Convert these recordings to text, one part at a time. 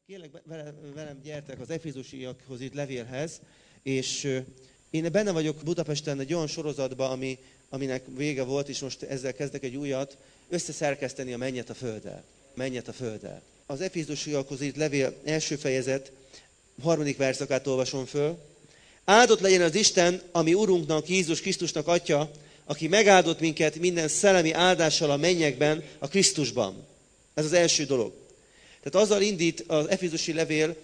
Kérlek, velem gyertek az Efézusiakhoz itt levélhez, és én benne vagyok Budapesten egy olyan sorozatban, aminek vége volt, és most ezzel kezdek egy újat, összeszerkeszteni a mennyet a földdel. Mennyet a földdel. Az Efézusiakhoz itt levél első fejezet, 3. verszakát olvasom föl. Áldott legyen az Isten, ami Urunknak, Jézus Krisztusnak Atya, aki megáldott minket minden szellemi áldással a mennyekben, a Krisztusban. Ez az első dolog. Tehát azzal indít az efézusi levél,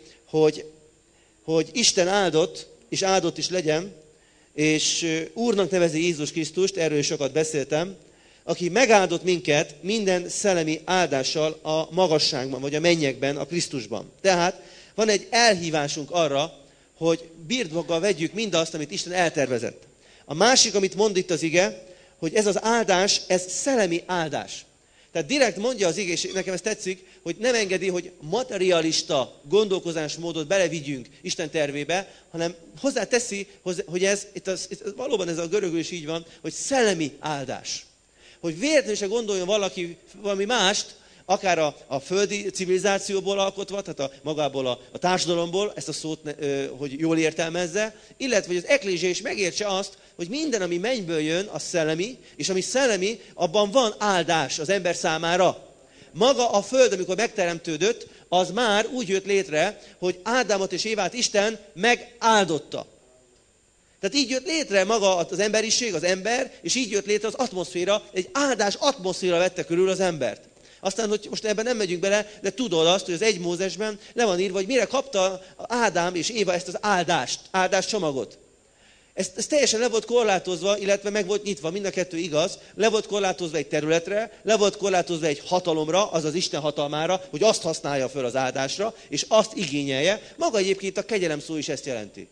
hogy Isten áldott, és áldott is legyen, és Úrnak nevezi Jézus Krisztust, erről is sokat beszéltem, aki megáldott minket minden szellemi áldással a magasságban, vagy a mennyekben, a Krisztusban. Tehát van egy elhívásunk arra, hogy birtokba vegyük mindazt, amit Isten eltervezett. A másik, amit mond itt az ige, hogy ez az áldás, ez szellemi áldás. Tehát direkt mondja az ige, és nekem ez tetszik, hogy nem engedi, hogy materialista gondolkozásmódot belevigyünk Isten tervébe, hanem hozzáteszi, hogy valóban ez a görögül is így van, hogy szellemi áldás. Hogy véletlenül se gondoljon valaki valami mást, akár a földi civilizációból alkotva, tehát magából a társadalomból, ezt a szót, hogy jól értelmezze, illetve hogy az eklézsia is megértse azt, hogy minden, ami mennyből jön, az szellemi, és ami szellemi, abban van áldás az ember számára. Maga a föld, amikor megteremtődött, az már úgy jött létre, hogy Ádámot és Évát Isten megáldotta. Tehát így jött létre maga az emberiség, az ember, és így jött létre az atmoszféra, egy áldás atmoszféra vette körül az embert. Aztán, hogy most ebben nem megyünk bele, de tudod azt, hogy az 1 Mózesben le van írva, hogy mire kapta Ádám és Éva ezt az áldás csomagot. Ez teljesen le volt korlátozva, illetve meg volt nyitva, mind a kettő igaz, le volt korlátozva egy területre, le volt korlátozva egy hatalomra, azaz Isten hatalmára, hogy azt használja föl az áldásra, és azt igényelje. Maga egyébként a kegyelem szó is ezt jelenti.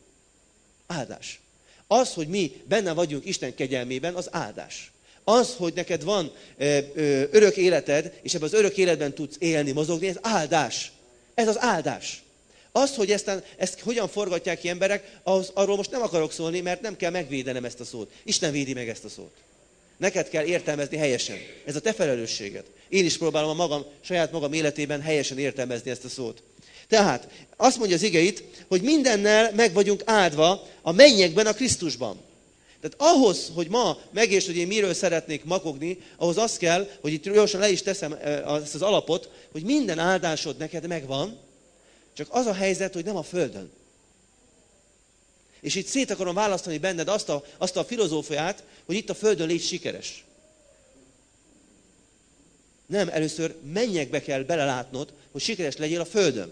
Áldás. Az, hogy mi benne vagyunk Isten kegyelmében, az áldás. Az, hogy neked van örök életed, és ebben az örök életben tudsz élni, mozogni, ez áldás. Ez az áldás. Az, hogy ezt hogyan forgatják ki emberek, arról most nem akarok szólni, mert nem kell megvédenem ezt a szót. Isten védi meg ezt a szót. Neked kell értelmezni helyesen. Ez a te felelősséged. Én is próbálom saját magam életében helyesen értelmezni ezt a szót. Tehát azt mondja az ige itt, hogy mindennel meg vagyunk áldva a mennyekben, a Krisztusban. Tehát ahhoz, hogy ma megértsd, hogy én miről szeretnék makogni, ahhoz az kell, hogy itt gyorsan le is teszem ezt az alapot, hogy minden áldásod neked megvan, csak az a helyzet, hogy nem a földön. És itt szét akarom választani benned azt a filozófiát, hogy itt a földön légy sikeres. Nem, először mennyekbe kell belelátnod, hogy sikeres legyél a földön.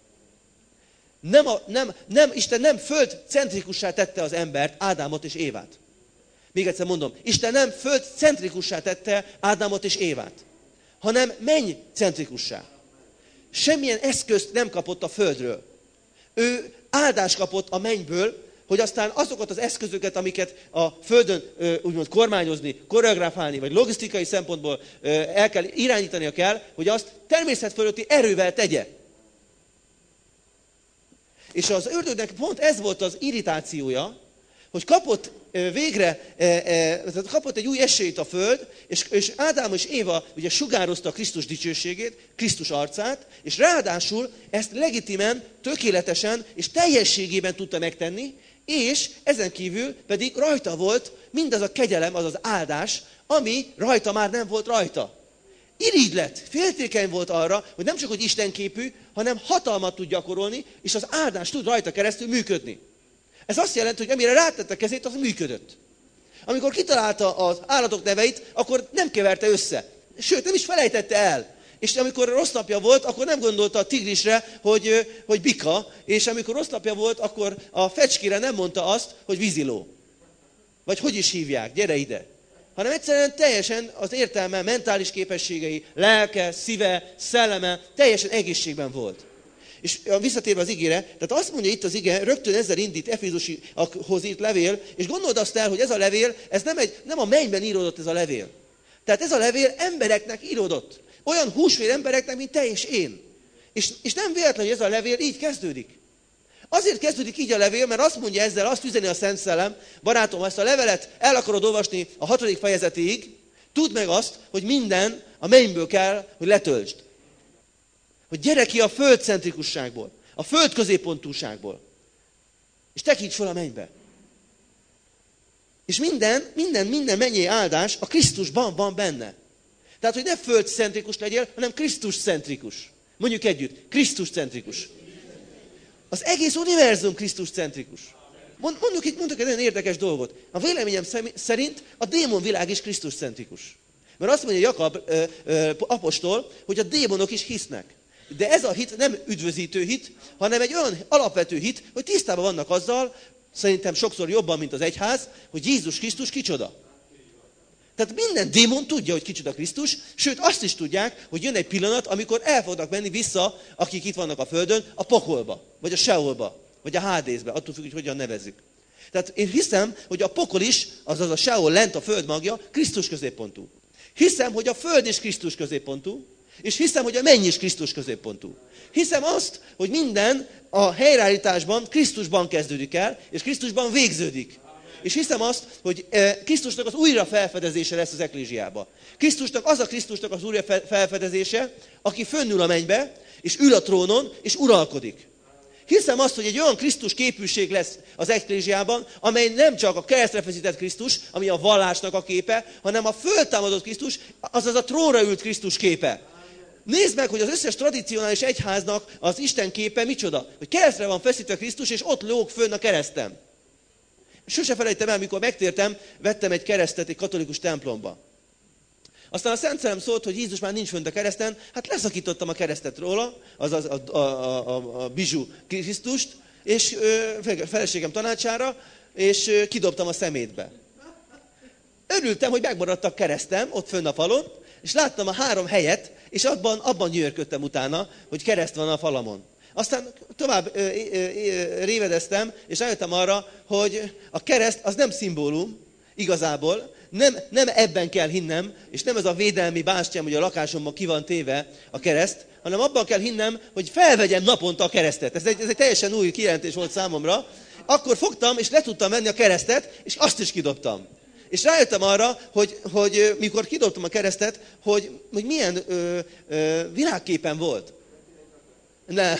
Isten nem földcentrikussá tette az embert, Ádámot és Évát. Még egyszer mondom, Isten nem földcentrikussá tette Ádámot és Évát, hanem mennycentrikussá. Semmilyen eszközt nem kapott a földről. Ő áldást kapott a mennyből, hogy aztán azokat az eszközöket, amiket a földön úgymond kormányozni, koreografálni, vagy logisztikai szempontból el kell irányítania kell, hogy azt természet fölötti erővel tegye. És az ördögnek pont ez volt az irritációja, hogy kapott kapott egy új esélyt a föld, és Ádám és Éva ugye sugározta a Krisztus dicsőségét, Krisztus arcát, és ráadásul ezt legitimen, tökéletesen és teljességében tudta megtenni, és ezen kívül pedig rajta volt mindaz a kegyelem, az az áldás, ami rajta már nem volt rajta. Irigy lett, féltékeny volt arra, hogy nem csak hogy istenképű, hanem hatalmat tud gyakorolni, és az áldás tud rajta keresztül működni. Ez azt jelenti, hogy amire rátette kezét, az működött. Amikor kitalálta az állatok neveit, akkor nem keverte össze. Sőt, nem is felejtette el. És amikor rossz napja volt, akkor nem gondolta a tigrisre, hogy bika, és amikor rossz napja volt, akkor a fecskére nem mondta azt, hogy víziló. Vagy hogy is hívják, gyere ide. Hanem egyszerűen teljesen az értelme, mentális képességei, lelke, szíve, szelleme teljesen egészségben volt. És visszatérve az igére, tehát azt mondja itt az ige, rögtön ezzel indít Efézusiakhoz írt levél, és gondold azt el, hogy ez a levél, ez nem a mennyben íródott ez a levél. Tehát ez a levél embereknek íródott. Olyan húsvér embereknek, mint te és én. És nem véletlen, hogy ez a levél így kezdődik. Azért kezdődik így a levél, mert azt mondja ezzel, azt üzeni a Szent Szellem, barátom, ezt a levelet el akarod olvasni a 6. fejezetig, tudd meg azt, hogy minden a mennyből kell, hogy letöltsd. Hogy gyere ki a földcentrikusságból, a föld középpontúságból. És tekints fel a mennybe. És minden mennyei áldás a Krisztusban van benne. Tehát, hogy ne földcentrikus legyél, hanem Krisztuscentrikus. Mondjuk együtt, Krisztuscentrikus. Az egész univerzum Krisztuscentrikus. Mondjuk egy nagyon érdekes dolgot. A véleményem szerint a démonvilág is Krisztuscentrikus. Mert azt mondja Jakab apostol, hogy a démonok is hisznek. De ez a hit nem üdvözítő hit, hanem egy olyan alapvető hit, hogy tisztában vannak azzal, szerintem sokszor jobban, mint az egyház, hogy Jézus Krisztus kicsoda. Tehát minden démon tudja, hogy kicsoda Krisztus, sőt azt is tudják, hogy jön egy pillanat, amikor el fognak menni vissza, akik itt vannak a földön, a pokolba, vagy a Seolba, vagy a Hádészbe, attól függ, hogy hogyan nevezzük. Tehát én hiszem, hogy a pokol is, azaz a Seol lent a föld magja, Krisztus középpontú. Hiszem, hogy a föld is Krisztus középpontú, és hiszem, hogy a menny is Krisztus középpontú. Hiszem azt, hogy minden a helyreállításban Krisztusban kezdődik el, és Krisztusban végződik. És hiszem azt, hogy Krisztusnak az újra felfedezése lesz az eklézsiába. Krisztusnak az újra felfedezése, aki fönnül a mennybe, és ül a trónon, és uralkodik. Hiszem azt, hogy egy olyan Krisztus képűség lesz az eklézsiában, amely nem csak a keresztre feszített Krisztus, ami a vallásnak a képe, hanem a föltámadott Krisztus, azaz a trónra ült Krisztus képe. Nézd meg, hogy az összes tradicionális egyháznak az Isten képe micsoda. Hogy keresztre van feszítve Krisztus, és ott lóg fönn a kereszten. Sose felejtem el, mikor megtértem, vettem egy keresztet egy katolikus templomba. Aztán a Szent Szellem szólt, hogy Jézus már nincs fönt a kereszten, hát leszakítottam a keresztet róla, azaz a bizsú Krisztust, és feleségem tanácsára, és kidobtam a szemétbe. Örültem, hogy megmaradt a keresztem ott fönn a falon, és láttam a 3 helyet, és abban gyönyörködtem utána, hogy kereszt van a falamon. Aztán tovább révedeztem, és rájöttem arra, hogy a kereszt az nem szimbólum igazából, nem ebben kell hinnem, és nem ez a védelmi bástyám, hogy a lakásomban ki van téve a kereszt, hanem abban kell hinnem, hogy felvegyem naponta a keresztet. Ez egy teljesen új kijelentés volt számomra. Akkor fogtam, és le tudtam venni a keresztet, és azt is kidobtam. És rájöttem arra, hogy mikor kidobtam a keresztet, hogy milyen világképen volt. Ne.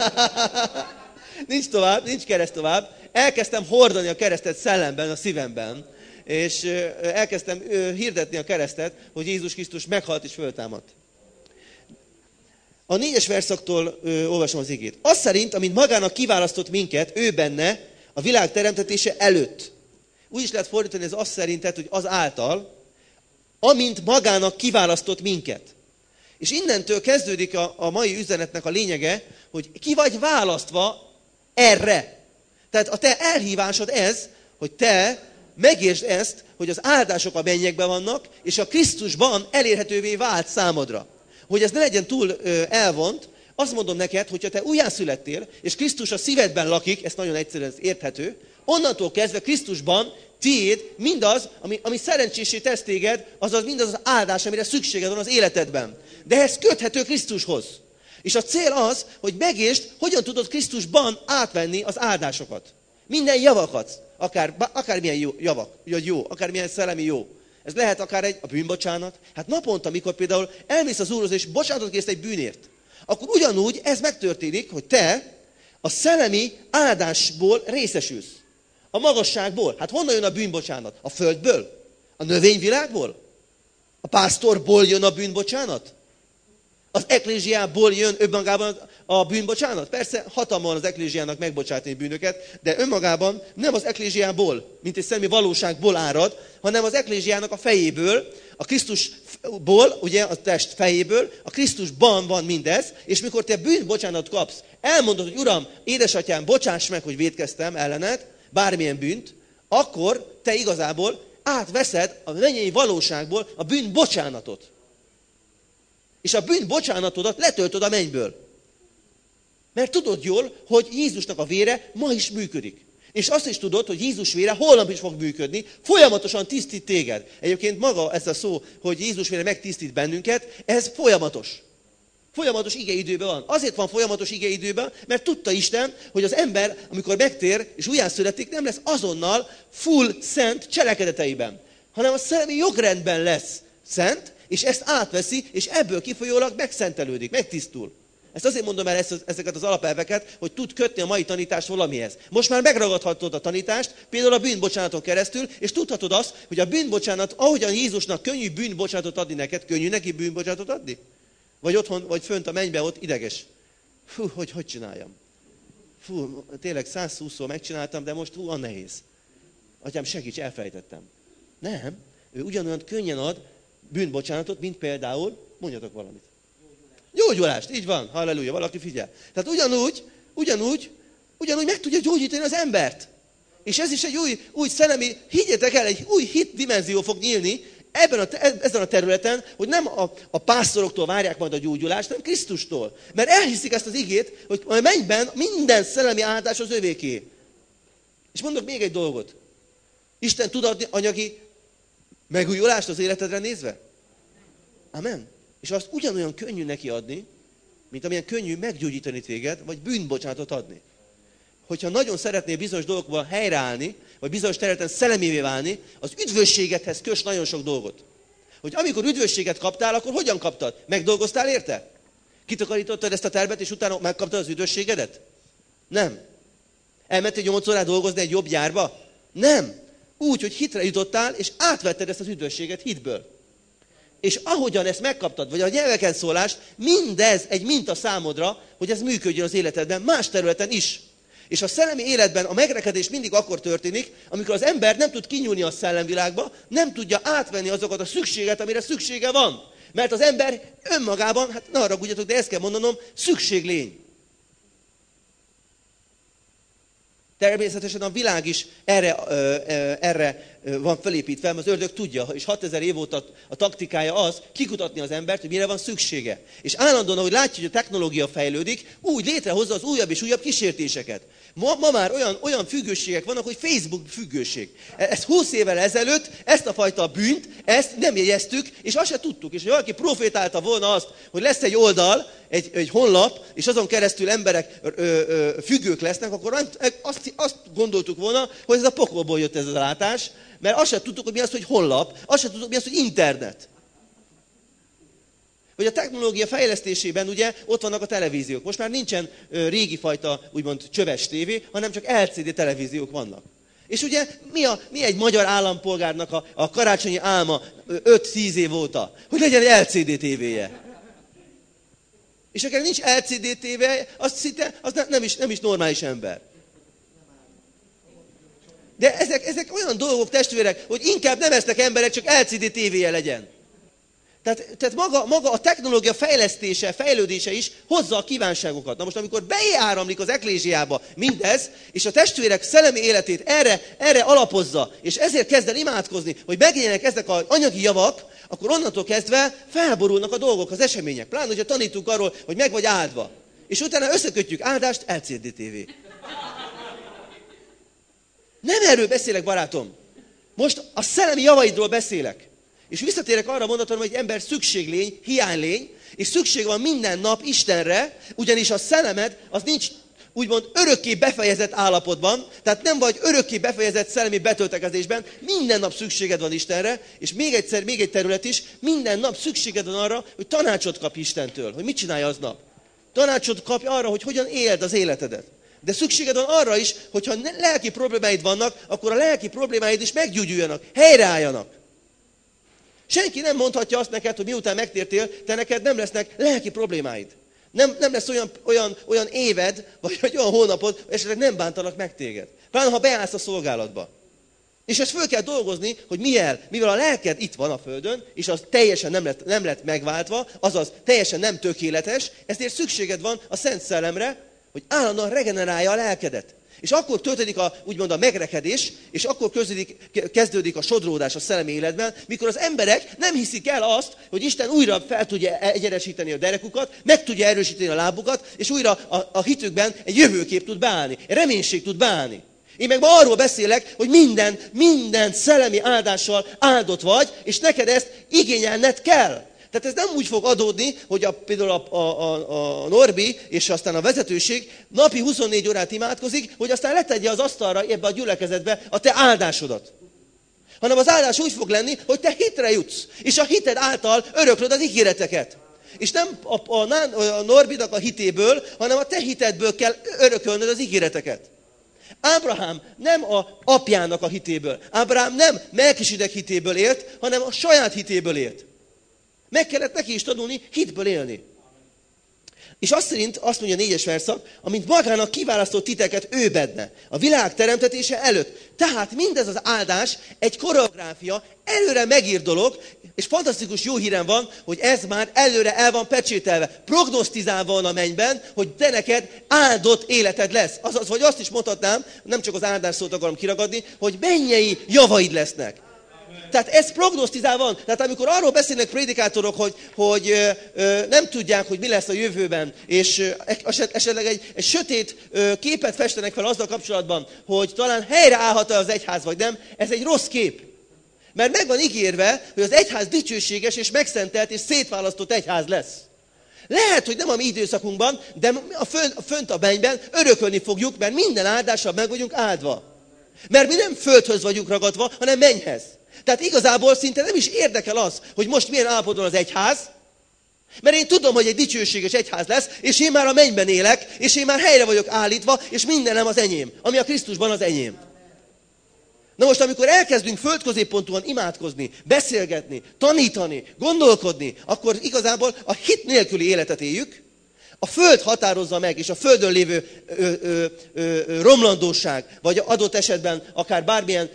Nincs kereszt tovább. Elkezdtem hordani a keresztet szellemben, a szívemben. És elkezdtem hirdetni a keresztet, hogy Jézus Krisztus meghalt és föltámadt. A 4-es verszaktól olvasom az igét. Az szerint, amint magának kiválasztott minket, ő benne, a világ teremtetése előtt. Úgy is lehet fordítani ez azt szerintet, hogy az által, amint magának kiválasztott minket. És innentől kezdődik a mai üzenetnek a lényege, hogy ki vagy választva erre. Tehát a te elhívásod ez, hogy te megértsd ezt, hogy az áldások a mennyekben vannak, és a Krisztusban elérhetővé vált számodra. Hogy ez ne legyen túl elvont, azt mondom neked, hogyha te újjászülettél, és Krisztus a szívedben lakik, ez nagyon egyszerűen érthető, onnantól kezdve Krisztusban tiéd mindaz, ami szerencsésé tesz téged, azaz mindaz az áldás, amire szükséged van az életedben. De ez köthető Krisztushoz. És a cél az, hogy megértsd, hogyan tudod Krisztusban átvenni az áldásokat. Minden javakat, akármilyen javak, jó, akármilyen szellemi jó. Ez lehet akár a bűnbocsánat. Hát naponta, amikor például elmész az Úrhoz, és bocsánatot kérsz egy bűnért, akkor ugyanúgy ez megtörténik, hogy te a szellemi áldásból részesülsz. A magasságból. Hát honnan jön a bűnbocsánat? A földből? A növényvilágból? A pásztorból jön a bűnbocsánat? Az eklézsiából jön önmagában a bűnbocsánat? Persze hatalma van az eklézsiának megbocsátani bűnöket, de önmagában nem az eklézsiából, mint egy szellemi valóságból árad, hanem az eklézsiának a fejéből, a Krisztusból, ugye a test fejéből, a Krisztusban van mindez, és mikor te bűnbocsánatot kapsz, elmondod, hogy Uram, édesatyám, bocsáss meg, hogy vétkeztem ellened, bármilyen bűnt, akkor te igazából átveszed a mennyei valóságból a bűnbocsánatot. És a bűnbocsánatodat letöltöd a mennyből. Mert tudod jól, hogy Jézusnak a vére ma is működik. És azt is tudod, hogy Jézus vére holnap is fog működni, folyamatosan tisztít téged. Egyébként maga ez a szó, hogy Jézus vére megtisztít bennünket, ez folyamatos. Folyamatos igeidőben van. Azért van folyamatos igeidőben, mert tudta Isten, hogy az ember, amikor megtér és újjászületik, nem lesz azonnal full szent cselekedeteiben, hanem a szellemi jogrendben lesz szent, és ezt átveszi, és ebből kifolyólag megszentelődik, megtisztul. Ezt azért mondom el ezeket az alapelveket, hogy tud kötni a mai tanítást valamihez. Most már megragadhatod a tanítást, például a bűnbocsánaton keresztül, és tudhatod azt, hogy a bűnbocsánat, ahogyan Jézusnak könnyű bűnbocsánatot adni neked, könnyű neki bűnbocsánatot adni? Vagy otthon, vagy fönt a mennybe, ott ideges. Fú, hogy csináljam? Fú, tényleg 120-szor megcsináltam, de most olyan nehéz. Atyám, segíts, elfelejtettem. Nem, ő ugyanolyan könnyen ad bűnbocsánatot, mint például, mondjatok valamit. Gyógyulást, így van, halleluja, valaki figyel. Tehát ugyanúgy meg tudja gyógyítani az embert. És ez is egy új szellemi, higgyétek el, egy új hit dimenzió fog nyílni ezen a területen, hogy nem a pásztoroktól várják majd a gyógyulást, hanem Krisztustól. Mert elhiszik ezt az igét, hogy a mennyben minden szellemi áldás az övéké. És mondok még egy dolgot. Isten tud adni anyagi megújulást az életedre nézve? Amen. És azt ugyanolyan könnyű neki adni, mint amilyen könnyű meggyógyítani téged, vagy bűnbocsánatot adni. Hogyha nagyon szeretnél bizonyos dolgokban helyreállni, vagy bizonyos területen szellemévé válni, az üdvösségedhez kös nagyon sok dolgot. Hogy amikor üdvösséget kaptál, akkor hogyan kaptad? Megdolgoztál érte? Kitakarítottad ezt a tervet, és utána megkaptad az üdvösségedet? Nem. Elmentél 8 órát dolgozni egy jobb gyárba? Nem. Úgy, hogy hitre jutottál, és átvetted ezt az üdvösséget hitből. És ahogyan ezt megkaptad, vagy a nyelveken szólást, mindez egy minta számodra, hogy ez működjön az életedben, más területen is. És a szellemi életben a megrekedés mindig akkor történik, amikor az ember nem tud kinyúlni a szellemvilágba, nem tudja átvenni azokat a szükséget, amire szüksége van. Mert az ember önmagában, hát ne haragudjatok, de ezt kell mondanom, szükséglény. Természetesen a világ is erre van felépítve, mert az ördög tudja, és 6000 év óta a taktikája az, kikutatni az embert, hogy mire van szüksége. És állandóan, ahogy látja, hogy a technológia fejlődik, úgy létrehozza az újabb és újabb kísértéseket. Ma már olyan függőségek vannak, hogy Facebook függőség. Ezt 20 évvel ezelőtt, ezt a fajta bűnt, ezt nem jegyeztük, és azt se tudtuk. És ha valaki profétálta volna azt, hogy lesz egy oldal, egy honlap, és azon keresztül emberek függők lesznek, akkor azt gondoltuk volna, hogy ez a pokolból jött ez a látás, mert azt sem tudtuk, hogy mi az, hogy honlap, azt sem tudtuk, mi az, hogy internet. Hogy a technológia fejlesztésében ugye ott vannak a televíziók. Most már nincsen régi fajta, úgymond csöves tévé, hanem csak LCD televíziók vannak. És ugye mi egy magyar állampolgárnak a karácsonyi álma 5-10 év óta? Hogy legyen egy LCD tévéje. És akinek nincs LCD tévé, az nem is normális ember. De ezek olyan dolgok, testvérek, hogy inkább nem lesznek emberek, csak LCD tévéje legyen. Tehát maga a technológia fejlesztése, fejlődése is hozza a kívánságokat. Na most, amikor beáramlik az eklésiába mindez, és a testvérek szellemi életét erre alapozza, és ezért kezd el imádkozni, hogy megjelenjenek ezek az anyagi javak, akkor onnantól kezdve felborulnak a dolgok, az események. Pláne, hogyha tanítunk arról, hogy meg vagy áldva. És utána összekötjük áldást, LCD TV. Nem erről beszélek, barátom. Most a szellemi javaidról beszélek. És visszatérek arra mondatom, hogy egy ember szükséglény, hiánylény, és szükség van minden nap Istenre, ugyanis a szellemed az nincs úgymond örökké befejezett állapotban, tehát nem vagy örökké befejezett szellemi betöltekezésben, minden nap szükséged van Istenre, és még egy terület is, minden nap szükséged van arra, hogy tanácsot kapj Istentől, hogy mit csinálj aznap. Tanácsot kapj arra, hogy hogyan éld az életedet. De szükséged van arra is, hogyha lelki problémáid vannak, akkor a lelki problémáid is meggyógyuljanak, helyreálljanak. Senki nem mondhatja azt neked, hogy miután megtértél, neked nem lesznek lelki problémáid. Nem lesz olyan éved, vagy olyan hónapod, hogy esetleg nem bántanak meg téged. Pláne, ha beállsz a szolgálatba. És ezt föl kell dolgozni, hogy mivel a lelked itt van a földön, és az teljesen nem lett megváltva, azaz teljesen nem tökéletes, ezért szükséged van a Szent Szellemre, hogy állandóan regenerálja a lelkedet. És akkor történik úgymond a megrekedés, és akkor kezdődik a sodródás a szellemi életben, mikor az emberek nem hiszik el azt, hogy Isten újra fel tudja egyenesíteni a derekukat, meg tudja erősíteni a lábukat, és újra a hitükben egy jövőkép tud beállni, egy reménység tud beállni. Én meg ma arról beszélek, hogy minden szellemi áldással áldott vagy, és neked ezt igényelned kell. Tehát ez nem úgy fog adódni, hogy például a Norbi és aztán a vezetőség napi 24 órát imádkozik, hogy aztán letegye az asztalra ebbe a gyülekezetbe a te áldásodat. Hanem az áldás úgy fog lenni, hogy te hitre jutsz, és a hited által öröklöd az ígéreteket. És nem a Norbinak a hitéből, hanem a te hitedből kell örökölnöd az ígéreteket. Ábrahám nem a apjának a hitéből. Ábrahám nem Melkisedek hitéből élt, hanem a saját hitéből élt. Meg kellett neki is tanulni hitből élni. És azt mondja a 4-es verszak, amint magának kiválasztott titeket ő benne, a világ teremtetése előtt. Tehát mindez az áldás egy koreográfia, előre megírt dolog, és fantasztikus jó hírem van, hogy ez már előre el van pecsételve, prognosztizálva van a mennyben, hogy te neked áldott életed lesz. Azaz, hogy azt is mondhatnám, nem csak az áldás szót akarom kiragadni, hogy mennyei javaid lesznek. Tehát ez prognosztizálva van. Tehát amikor arról beszélnek prédikátorok, hogy nem tudják, hogy mi lesz a jövőben, és esetleg egy sötét képet festenek fel azzal kapcsolatban, hogy talán helyreállhat-e az egyház, vagy nem, ez egy rossz kép. Mert meg van ígérve, hogy az egyház dicsőséges és megszentelt és szétválasztott egyház lesz. Lehet, hogy nem a mi időszakunkban, de fönt a mennyben örökölni fogjuk, mert minden áldással meg vagyunk áldva. Mert mi nem földhöz vagyunk ragadva, hanem mennyhez. Tehát igazából szinte nem is érdekel az, hogy most milyen állapotban az egyház, mert én tudom, hogy egy dicsőséges egyház lesz, és én már a mennyben élek, és én már helyre vagyok állítva, és mindenem az enyém, ami a Krisztusban az enyém. Na most, amikor elkezdünk földközéppontúan imádkozni, beszélgetni, tanítani, gondolkodni, akkor igazából a hit nélküli életet éljük, a föld határozza meg, és a földön lévő romlandóság, vagy adott esetben akár bármilyen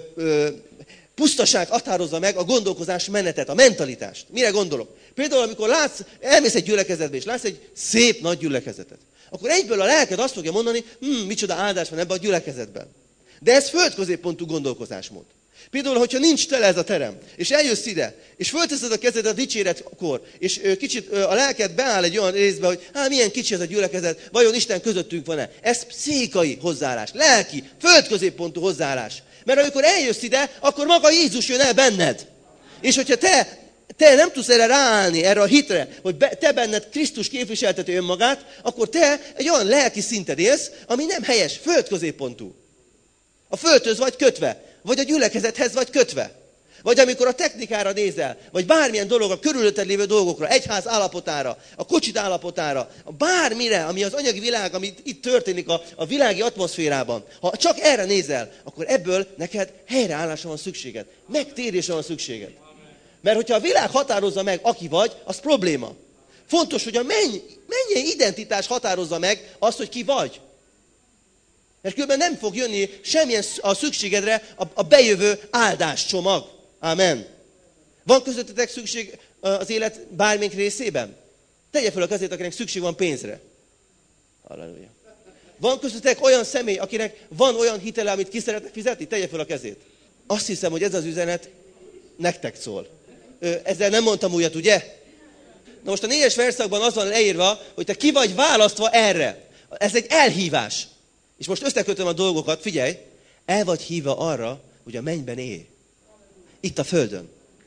pusztaság határozza meg a gondolkozás menetet, a mentalitást. Mire gondolok? Például, amikor elmész egy gyülekezetbe, és látsz egy szép nagy gyülekezetet, akkor egyből a lelked azt fogja mondani, micsoda áldás van ebben a gyülekezetben. De ez földközéppontú gondolkozásmód. Például, hogyha nincs tele ez a terem, és eljössz ide, és fölteszed a kezed a dicséretkor, és kicsit a lelked beáll egy olyan részbe, hogy milyen kicsi ez a gyülekezet, vajon Isten közöttünk van-e? Ez pszichai hozzáállás, lelki, földközéppontú hozzáállás. Mert amikor eljössz ide, akkor maga Jézus jön el benned. És hogyha te nem tudsz erre ráállni, erre a hitre, hogy te benned Krisztus képviselteti önmagát, akkor te egy olyan lelki szinten élsz, ami nem helyes, földközéppontú. A földhöz vagy kötve, vagy a gyülekezethez vagy kötve. Vagy amikor a technikára nézel, vagy bármilyen dologra, körülötted lévő dolgokra, egyház állapotára, a kocsit állapotára, bármire, ami az anyagi világ, ami itt történik a világi atmoszférában. Ha csak erre nézel, akkor ebből neked helyreállásra van szükséged. Megtérésre van szükséged. Mert hogyha a világ határozza meg, aki vagy, az probléma. Fontos, hogy a mennyei identitás határozza meg azt, hogy ki vagy. Mert különben nem fog jönni semmilyen a szükségedre a bejövő áldáscsomag. Amen. Van közöttetek szükség az élet bármelyik részében? Tegye fel a kezét, akinek szükség van pénzre. Halleluja. Van közöttetek olyan személy, akinek van olyan hitele, amit ki szeretne fizetni? Tegye fel a kezét. Azt hiszem, hogy ez az üzenet nektek szól. Ezzel nem mondtam újat, ugye? Na most a 4-es verszakban az van leírva, hogy te ki vagy választva erre. Ez egy elhívás. És most összekötöm a dolgokat, figyelj, el vagy hívva arra, hogy a mennyben élj. Itt a földön.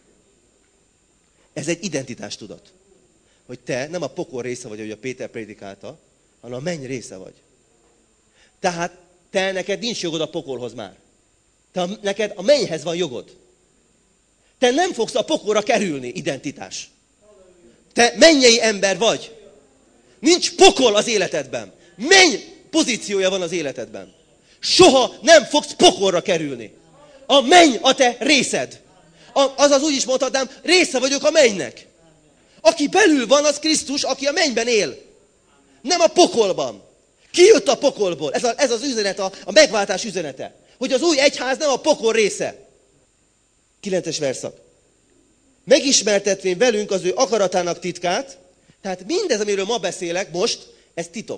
Ez egy identitástudat. Hogy te nem a pokol része vagy, ahogy a Péter prédikálta, hanem a menny része vagy. Tehát neked nincs jogod a pokolhoz már. Neked a mennyhez van jogod. Te nem fogsz a pokolra kerülni, identitás. Te mennyei ember vagy. Nincs pokol az életedben. Menny pozíciója van az életedben. Soha nem fogsz pokolra kerülni. A menny a te részed. Azaz úgy is mondhatnám, része vagyok a mennynek. Aki belül van, az Krisztus, aki a mennyben él. Nem a pokolban. Ki jött a pokolból? Ez az üzenet, a megváltás üzenete. Hogy az új egyház nem a pokol része. 9-es verszak. Megismertetvén velünk az ő akaratának titkát, tehát mindez, amiről ma beszélek most, ez titok.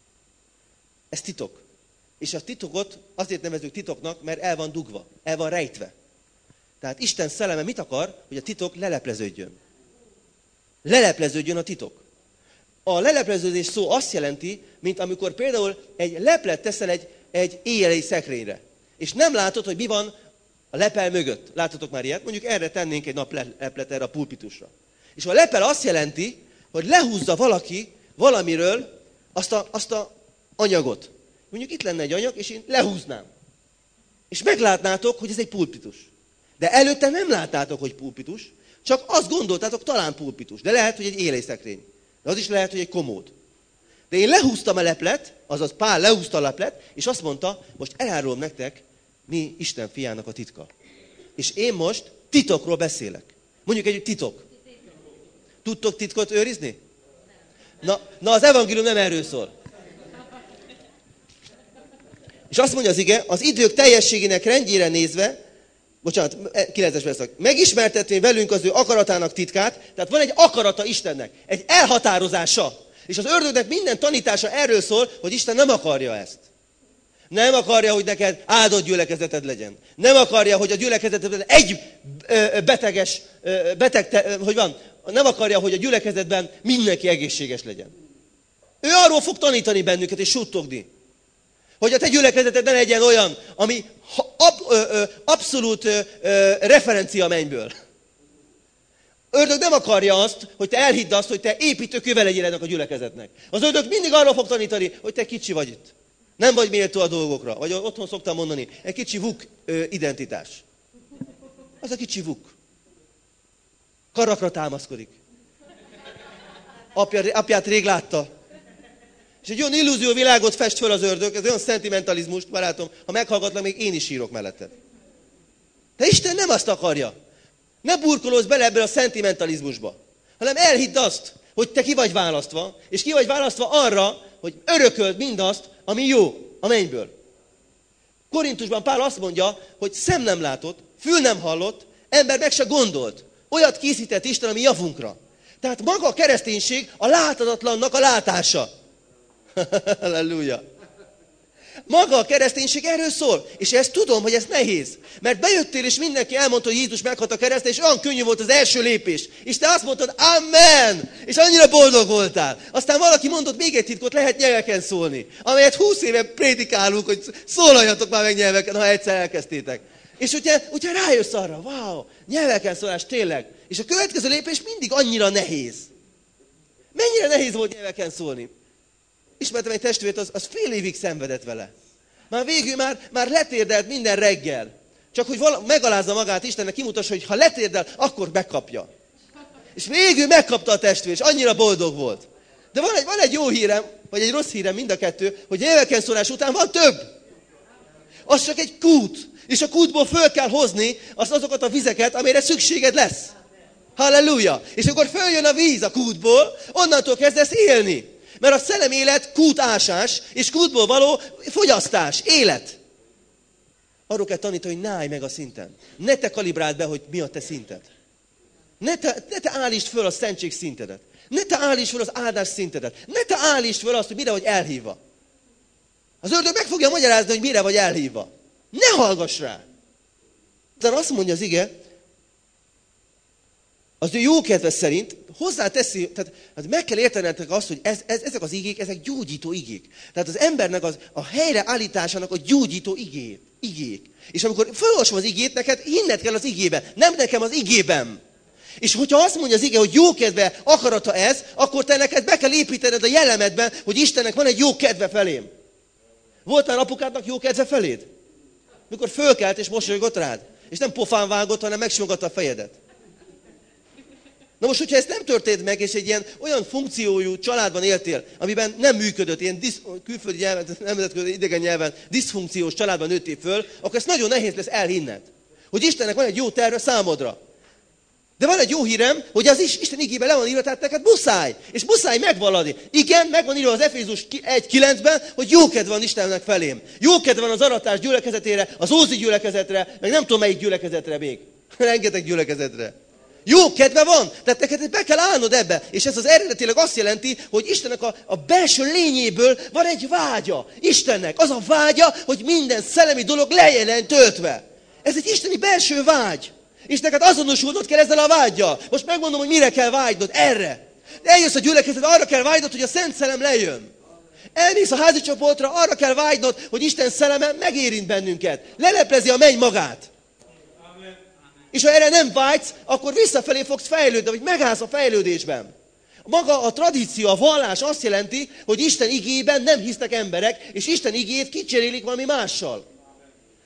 Ez titok. És a titokot azért nevezzük titoknak, mert el van dugva, el van rejtve. Tehát Isten szelleme mit akar? Hogy a titok lelepleződjön. Lelepleződjön a titok. A lelepleződés szó azt jelenti, mint amikor például egy leplet teszel egy éjjeli szekrényre. És nem látod, hogy mi van a lepel mögött. Látotok már ilyet? Mondjuk erre tennénk egy napleplet erre a pulpitusra. És a lepel azt jelenti, hogy lehúzza valaki valamiről azt a anyagot. Mondjuk itt lenne egy anyag, és én lehúznám. És meglátnátok, hogy ez egy pulpitus. De előtte nem látnátok, hogy pulpitus, Csak azt gondoltátok, talán pulpitus. De lehet, hogy egy élőszekrény. De az is lehet, hogy egy komód. De én lehúztam a leplet, azaz Pál lehúzta a leplet, és azt mondta, most elárulom nektek, mi Isten fiának a titka. És én most titokról beszélek. Mondjuk egy titok. Tudtok titkot őrizni? Na az evangélium nem erről szól. És azt mondja az ige, az idők teljességének rendjére nézve, 9-es verszak, megismertetvén velünk az ő akaratának titkát, tehát van egy akarata Istennek, egy elhatározása. És az ördögnek minden tanítása erről szól, hogy Isten nem akarja ezt. Nem akarja, hogy neked áldott gyülekezeted legyen. Nem akarja, hogy a gyülekezetedben egy nem akarja, hogy a gyülekezetben mindenki egészséges legyen. Ő arról fog tanítani bennünket és suttogni. Hogy a te gyülekezeted ne legyen olyan, ami abszolút referencia a mennyből. Ördög nem akarja azt, hogy te elhidd azt, hogy te építőkővel legyél ennek a gyülekezetnek. Az ördög mindig arról fog tanítani, hogy te kicsi vagy itt. Nem vagy méltó a dolgokra. Vagy otthon szoktam mondani, egy kicsi vuk identitás. Az a kicsi vuk. Karakra támaszkodik. Apját rég látta. És egy olyan illúzió világot fest föl az ördög, ez olyan szentimentalizmust, barátom, ha meghallgatlak, még én is sírok melletted. De Isten nem azt akarja. Ne burkolózz bele ebbe a szentimentalizmusba, hanem elhidd azt, hogy te ki vagy választva, és ki vagy választva arra, hogy örököld mindazt, ami jó a mennyből. Korintusban Pál azt mondja, hogy szem nem látott, fül nem hallott, ember meg se gondolt. Olyat készített Isten, ami javunkra. Tehát maga a kereszténység a láthatatlannak a látása. Halleluja! Maga a kereszténység erről szól. És ezt tudom, hogy ez nehéz. Mert bejöttél, és mindenki elmondta, hogy Jézus meghalt a kereszten, és olyan könnyű volt az első lépés. És te azt mondtad, amen! És annyira boldog voltál. Aztán valaki mondott még egy titkot, lehet nyelveken szólni. Amelyet 20 éve prédikálunk, hogy szólaljatok már meg nyelveken, ha egyszer elkezdtétek. És ugye rájössz arra, wow, nyelveken szólás, tényleg. És a következő lépés mindig annyira nehéz. Mennyire nehéz volt nyelveken szólni? Ismertem egy testvért, az fél évig szenvedett vele. Már végül már letérdelt minden reggel. Csak hogy megalázza magát Istennek, kimutassa, hogy ha letérdel, akkor megkapja. És végül megkapta a testvér, és annyira boldog volt. De van egy jó hírem, vagy egy rossz hírem, mind a kettő, hogy nyelveken szólás után van több. Az csak egy kút. És a kútból föl kell hozni azokat a vizeket, amire szükséged lesz. Halleluja! És akkor följön a víz a kútból, onnantól kezdesz élni. Mert a szellem élet kútásás, és kútból való fogyasztás, élet. Arról kell tanítani, hogy ne állj meg a szinten. Ne te kalibráld be, hogy mi a te szinted. Ne te állítsd föl a szentség szintedet. Ne te állítsd föl az áldás szintedet. Ne te állítsd föl azt, hogy mire vagy elhívva. Az ördög meg fogja magyarázni, hogy mire vagy elhívva. Ne hallgass rá. De azt mondja az ige, az ő jó kedve szerint hozzáteszi, tehát meg kell értenetek azt, hogy ezek az igék, ezek gyógyító igék. Tehát az embernek a helyreállításának a gyógyító igék. És amikor felolvasom az igét, neked hinned kell az igébe, nem nekem az igében. És hogyha azt mondja az ige, hogy jó kedve akarata ez, akkor te neked be kell építened a jellemedben, hogy Istennek van egy jó kedve felém. Volt már apukádnak jó kedve feléd? Mikor fölkelt és mosolygott rád, és nem pofán vágott, hanem megsimogatta a fejedet. Na most, hogyha ez nem történt meg, és egy ilyen olyan funkciójú családban éltél, amiben nem működött, ilyen külföldi nyelven, nemzetközi idegen nyelven, diszfunkciós családban nőttél föl, akkor ez nagyon nehéz lesz elhinned. Hogy Istennek van egy jó terve számodra. De van egy jó hírem, hogy az is Isten igében le van írva, tehát neked muszáj. És muszáj megvalladni. Igen, meg van írva az Efézus 1.9-ben, hogy jó kedve van Istennek felém. Jó kedve van az aratás gyülekezetére, az Ózi gyülekezetre, meg nem tudom melyik gyülekezetre még. Rengeteg gyülekezetre. Jó kedve van, tehát neked be kell állnod ebbe. És ez az eredetileg azt jelenti, hogy Istennek a belső lényéből van egy vágya. Istennek az a vágya, hogy minden szellemi dolog legyen töltve. Ez egy isteni belső vágy. És neked azonosulnod kell ezzel a vággyal. Most megmondom, hogy mire kell vágynod. Erre. Eljössz a gyülekezetre, arra kell vágynod, hogy a Szent Szellem lejön. Elmész a házi csoportra, arra kell vágynod, hogy Isten szelleme megérint bennünket. Leleplezi a menny magát. És ha erre nem vágysz, akkor visszafelé fogsz fejlődni, vagy megállsz a fejlődésben. Maga a tradíció, a vallás azt jelenti, hogy Isten igéjében nem hisznek emberek, és Isten igéjét kicserélik valami mással.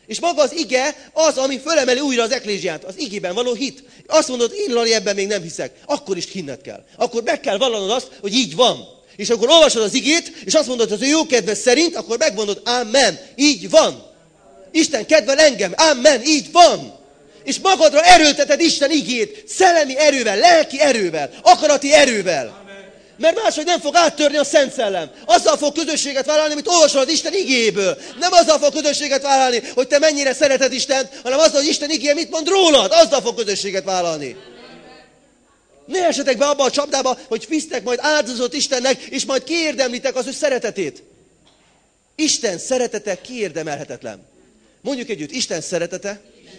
És maga az ige az, ami fölemeli újra az eklézsiát, az igében való hit. Azt mondod, én Lali, ebben még nem hiszek. Akkor is hinned kell. Akkor meg kell vallanod azt, hogy így van. És akkor olvasod az igét, és azt mondod, hogy az ő jó kedve szerint, akkor megmondod, amen, így van. Isten kedvel engem, amen, így van. És magadra erőlteted Isten igét, szellemi erővel, lelki erővel, akarati erővel. Mert máshogy nem fog áttörni a Szent Szellem. Azzal fog közösséget vállalni, amit olvasol az Isten igéből. Nem azzal fog közösséget vállalni, hogy te mennyire szereted Istent, hanem azzal, hogy Isten igéje mit mond rólad. Azzal fog közösséget vállalni. Ne esetek be abba a csapdába, hogy visztek majd áldozatot Istennek, és majd kiérdemlitek az ő szeretetét. Isten szeretete kiérdemelhetetlen. Mondjuk együtt, Isten szeretete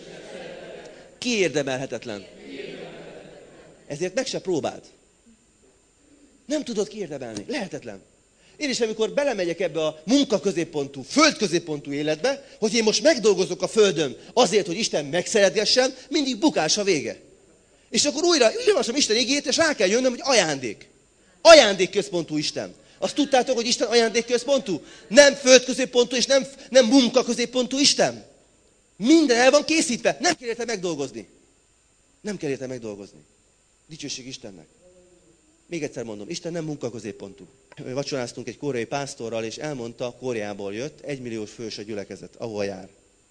kiérdemelhetetlen. Ezért meg se próbáld. Nem tudod kiérdemelni. Lehetetlen. Én is, amikor belemegyek ebbe a munkaközéppontú, földközéppontú életbe, hogy én most megdolgozok a földön azért, hogy Isten megszeretgessen, mindig bukás a vége. És akkor újra olvasom Isten igét, és rá kell jönnöm, hogy ajándék. Ajándékközpontú Isten. Azt tudtátok, hogy Isten ajándékközpontú? Nem földközéppontú, és nem munkaközéppontú Isten. Minden el van készítve. Nem kell érte megdolgozni. Nem kell érte megdolgozni. Dicsőség Istennek. Még egyszer mondom, Isten nem munkaközéppontú. Vacsoráztunk egy koreai pásztorral, és elmondta, Koreából jött, 1 milliós fős a gyülekezet, ahol jár.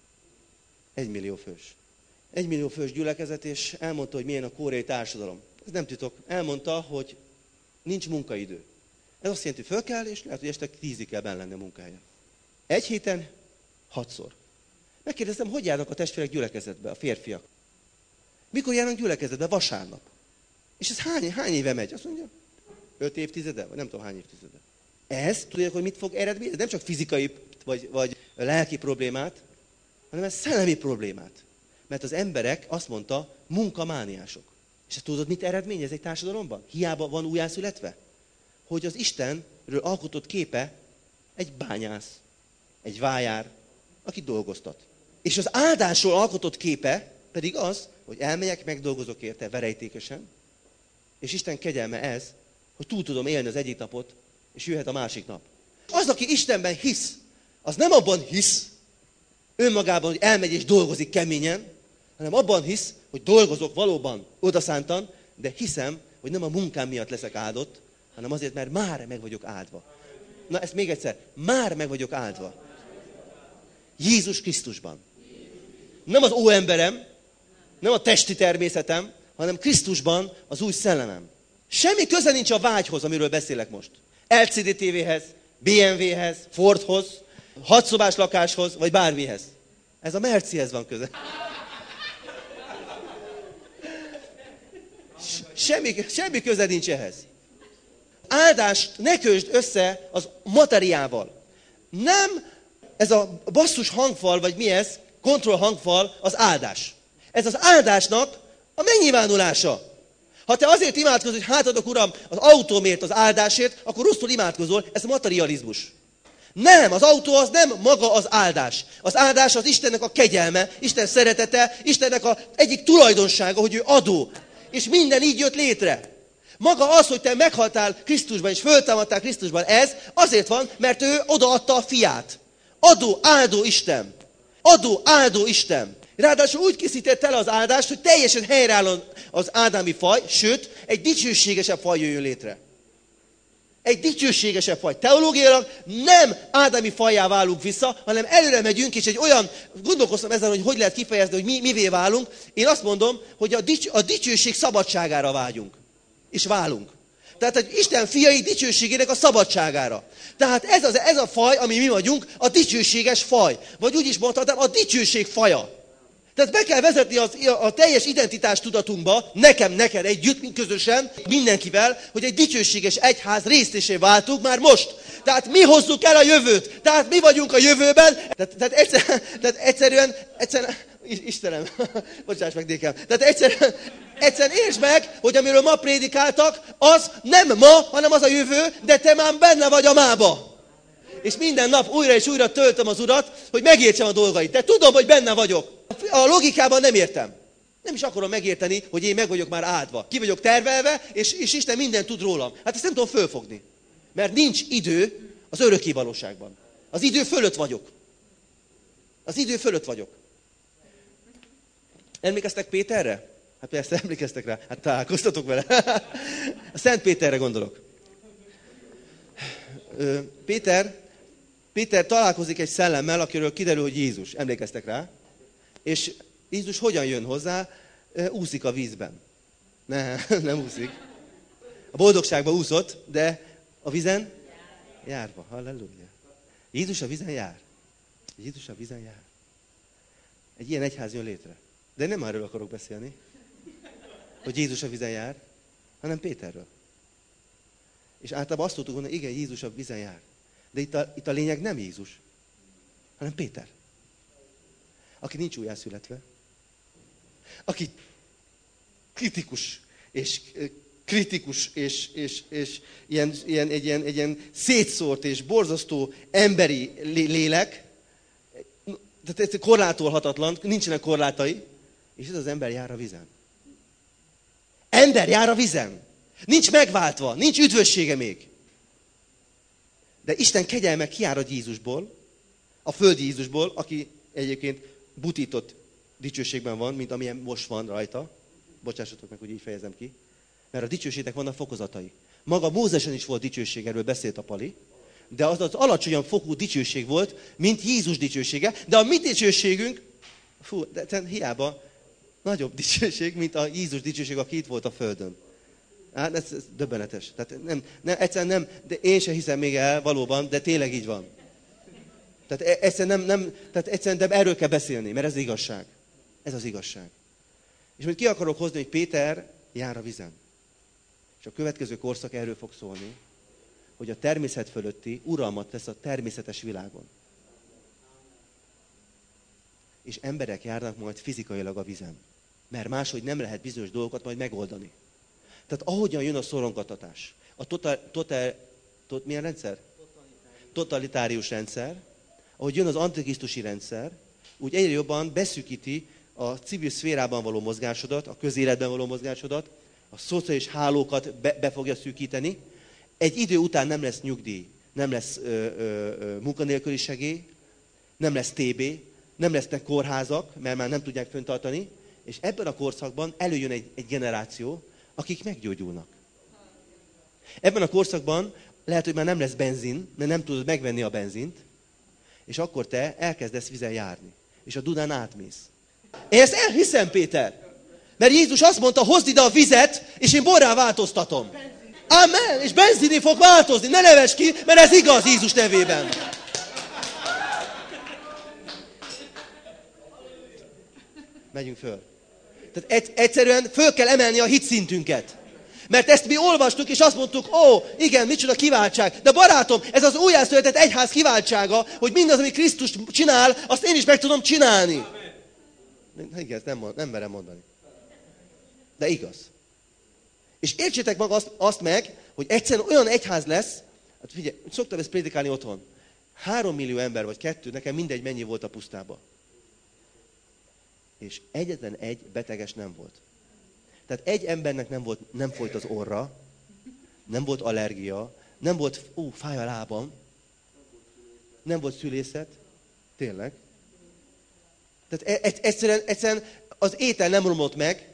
1 millió fős. 1 millió fős gyülekezet, és elmondta, hogy milyen a koreai társadalom. Ez nem titok. Elmondta, hogy nincs munkaidő. Ez azt jelenti, hogy föl kell, és lehet, hogy este 10-ig kell benn lenni a munkája. Egy héten 6-szor. Megkérdeztem, hogy járnak a testvérek gyülekezetbe, a férfiak? Mikor járnak gyülekezetbe? Vasárnap. És ez hány éve megy? Azt mondja, 5 évtizede? Vagy nem tudom hány évtizede. Ez, tudják, hogy mit fog eredményezni? Nem csak fizikai vagy lelki problémát, hanem ez szellemi problémát. Mert az emberek, azt mondta, munkamániások. És tudod, mit eredményez egy társadalomban? Hiába van újjászületve? Hogy az Istenről alkotott képe egy bányász, egy vájár, aki dolgoztat. És az áldásról alkotott képe pedig az, hogy elmegyek, megdolgozok érte verejtékesen, és Isten kegyelme ez, hogy túl tudom élni az egyik napot, és jöhet a másik nap. Az, aki Istenben hisz, az nem abban hisz, önmagában, hogy elmegy és dolgozik keményen, hanem abban hisz, hogy dolgozok valóban odaszántan, de hiszem, hogy nem a munkám miatt leszek áldott, hanem azért, mert már meg vagyok áldva. Na ezt még egyszer, már meg vagyok áldva. Jézus Krisztusban. Nem az óemberem, nem a testi természetem, hanem Krisztusban az új szellemem. Semmi köze nincs a vágyhoz, amiről beszélek most. LCD TV-hez, BMW-hez, Fordhoz, 6 szobás lakáshoz, vagy bármihez. Ez a Mercihez van köze. Semmi köze nincs ehhez. Áldást ne kösd össze az materiával. Nem ez a basszus hangfal, vagy mi ez, kontroll hangfal, az áldás. Ez az áldásnak a megnyilvánulása. Ha te azért imádkozol, hogy hátadok, Uram, az autómért, az áldásért, akkor rosszul imádkozol, ez materializmus. Nem, az autó az nem maga az áldás. Az áldás az Istennek a kegyelme, Isten szeretete, Istennek az egyik tulajdonsága, hogy ő adó. És minden így jött létre. Maga az, hogy te meghaltál Krisztusban, és föltámadtál Krisztusban, ez azért van, mert ő odaadta a fiát. Adó, áldó Isten. Adó, áldó Isten. Ráadásul úgy készítette el az áldást, hogy teljesen helyreáll az ádámi faj, sőt, egy dicsőségesebb faj jöjjön létre. Egy dicsőségesebb faj. Teológiailag nem ádámi fajjá válunk vissza, hanem előre megyünk, és egy olyan, gondolkoztam ezen, hogy lehet kifejezni, hogy mivé válunk. Én azt mondom, hogy a dicsőség szabadságára vágyunk. És válunk. Tehát, hogy Isten fiai dicsőségének a szabadságára. Tehát ez a faj, ami mi vagyunk, a dicsőséges faj. Vagy úgy is mondhatnám, a dicsőség faja. Tehát be kell vezetni a teljes identitás tudatunkba, nekem, neked együtt, közösen, mindenkivel, hogy egy dicsőséges egyház részesé váltunk már most. Tehát mi hozzuk el a jövőt. Tehát mi vagyunk a jövőben. Tehát egyszerűen, Istenem, bocsáss meg nékem. Tehát egyszerűen értsd meg, hogy amiről ma prédikáltak, az nem ma, hanem az a jövő, de te már benne vagy a mába. És minden nap újra és újra töltöm az Urat, hogy megértsem a dolgait. De tudom, hogy benne vagyok. A logikában nem értem. Nem is akarom megérteni, hogy én meg vagyok már áldva. Ki vagyok tervelve, és Isten mindent tud rólam. Hát ezt nem tudom fölfogni. Mert nincs idő az örökké valóságban. Az idő fölött vagyok. Az idő fölött vagyok. Emlékeztek Péterre? Hát persze, emlékeztek rá. Hát találkoztatok vele. A Szent Péterre gondolok. Péter találkozik egy szellemmel, akiről kiderül, hogy Jézus. Emlékeztek rá? És Jézus hogyan jön hozzá? Úszik a vízben. Nem úszik. A boldogságban úszott, de a vízen járva. Halleluja. Jézus a vízen jár. Jézus a vízen jár. Egy ilyen egyház jön létre. De nem erről akarok beszélni, hogy Jézus a vízen jár, hanem Péterről. És általában azt tudtuk mondani, igen, Jézus a vízen jár. De itt a lényeg nem Jézus, hanem Péter. Aki nincs újjászületve. Aki kritikus és egy ilyen szétszórt és borzasztó emberi lélek, tehát ez korlátolhatatlan, nincsenek korlátai, és ez az ember jár a vízen. Ember jár a vízen. Nincs megváltva, nincs üdvössége még. De Isten kegyelme kiárad Jézusból, a földi Jézusból, aki egyébként butított dicsőségben van, mint amilyen most van rajta. Bocsássatok meg, hogy így fejezem ki. Mert a dicsőségnek vannak fokozatai. Maga Mózesen is volt dicsőség, erről beszélt a Pali. De az alacsonyabb fokú dicsőség volt, mint Jézus dicsősége. De a mi dicsőségünk, de hiába nagyobb dicsőség, mint a Jézus dicsőség, aki itt volt a földön. Hát ez döbbenetes. Tehát egyszerűen nem, de én sem hiszem még el valóban, de tényleg így van. Tehát egyszerűen erről kell beszélni, mert ez az igazság. Ez az igazság. És majd ki akarok hozni, hogy Péter jár a vízen. És a következő korszak erről fog szólni, hogy a természet fölötti uralmat vesz a természetes világon. És emberek járnak majd fizikailag a vízen. Mert máshogy nem lehet bizonyos dolgokat majd megoldani. Tehát ahogyan jön a szorongatatás, milyen rendszer? Totalitárius rendszer, ahogy jön az antikrisztusi rendszer, úgy egyre jobban beszűkíti a civil szférában való mozgásodat, a közéletben való mozgásodat, a szociális hálókat be fogja szűkíteni. Egy idő után nem lesz nyugdíj, nem lesz munkanélküli segély, nem lesz TB, nem lesznek kórházak, mert már nem tudják fenntartani, és ebben a korszakban előjön egy generáció, akik meggyógyulnak. Ebben a korszakban lehet, hogy már nem lesz benzin, mert nem tudod megvenni a benzint, és akkor te elkezdesz vízen járni, és a Dunán átmész. Én ezt elhiszem, Péter. Mert Jézus azt mondta, hozd ide a vizet, és én borrá változtatom. Amen, és benziné fog változni, ne nevess ki, mert ez igaz Jézus nevében. Megyünk föl. Tehát egyszerűen föl kell emelni a hitszintünket. Mert ezt mi olvastuk, és azt mondtuk, igen, micsoda kiváltság. De barátom, ez az újjászületett egyház kiváltsága, hogy mindaz, amit Krisztus csinál, azt én is meg tudom csinálni. Igen, nem merem mondani. De igaz. És értsétek meg azt meg, hogy egyszerűen olyan egyház lesz, hát figyelj, szoktam ezt prédikálni otthon. 3 millió ember vagy 2, nekem mindegy, mennyi volt a pusztában. És egyetlen egy beteges nem volt. Tehát egy embernek nem folyt az orra, nem volt allergia, nem volt, fáj a lábam, nem volt szülészet, tényleg. Tehát egyszerűen az étel nem romlott meg,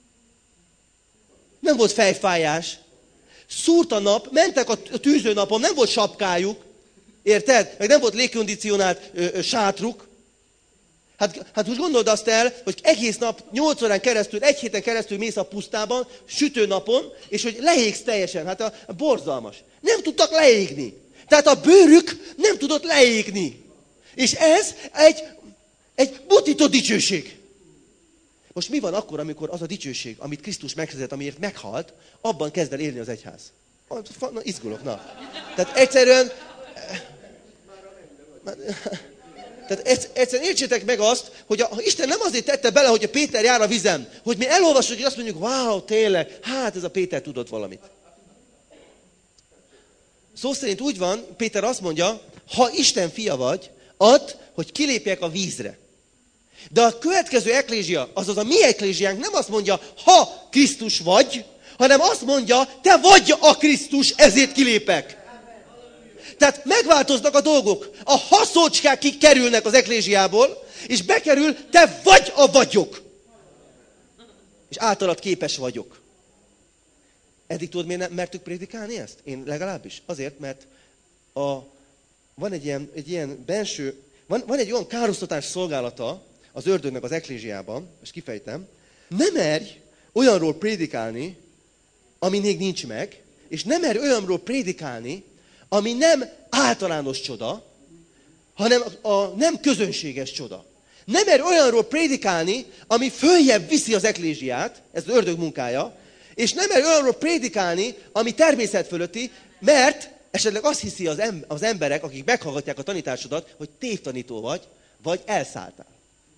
nem volt fejfájás, szúrt a nap, mentek a tűzőnapon, nem volt sapkájuk, érted? Meg nem volt légkondicionált sátruk. Hát most gondold azt el, hogy egész nap, 8 órán keresztül, 1 héten keresztül mész a pusztában, sütő napon, és hogy leégsz teljesen. Hát borzalmas. Nem tudtak leégni. Tehát a bőrük nem tudott leégni. És ez egy butító dicsőség. Most mi van akkor, amikor az a dicsőség, amit Krisztus megszerzett, amiért meghalt, abban kezd el élni az egyház? Izgulok, na. Tehát egyszerűen értsétek meg azt, hogy ha Isten nem azért tette bele, hogy a Péter jár a vízen, hogy mi elolvassuk, és azt mondjuk, wow, tényleg, hát ez a Péter tudott valamit. Szó szerint úgy van, Péter azt mondja, ha Isten fia vagy, add, hogy kilépjek a vízre. De a következő eklézsia, azaz a mi eklézsiánk nem azt mondja, ha Krisztus vagy, hanem azt mondja, te vagy a Krisztus, ezért kilépek. Tehát megváltoznak a dolgok. A haszócskák kikerülnek az eklésiából, és bekerül, te vagy a vagyok. És általad képes vagyok. Eddig tudod, miért nem mertük prédikálni ezt? Én legalábbis. Azért, mert van egy ilyen belső, van egy olyan károsztatás szolgálata az ördögnek az eklésiában, és kifejtem, nem merj olyanról prédikálni, ami még nincs meg, és nem merj olyanról prédikálni, ami nem általános csoda, hanem nem közönséges csoda. Nem merj olyanról prédikálni, ami följebb viszi az eklésiát, ez az ördög munkája, és nem merj olyanról prédikálni, ami természet fölötti, mert esetleg azt hiszi az emberek, akik meghallgatják a tanításodat, hogy tévtanító vagy elszálltál.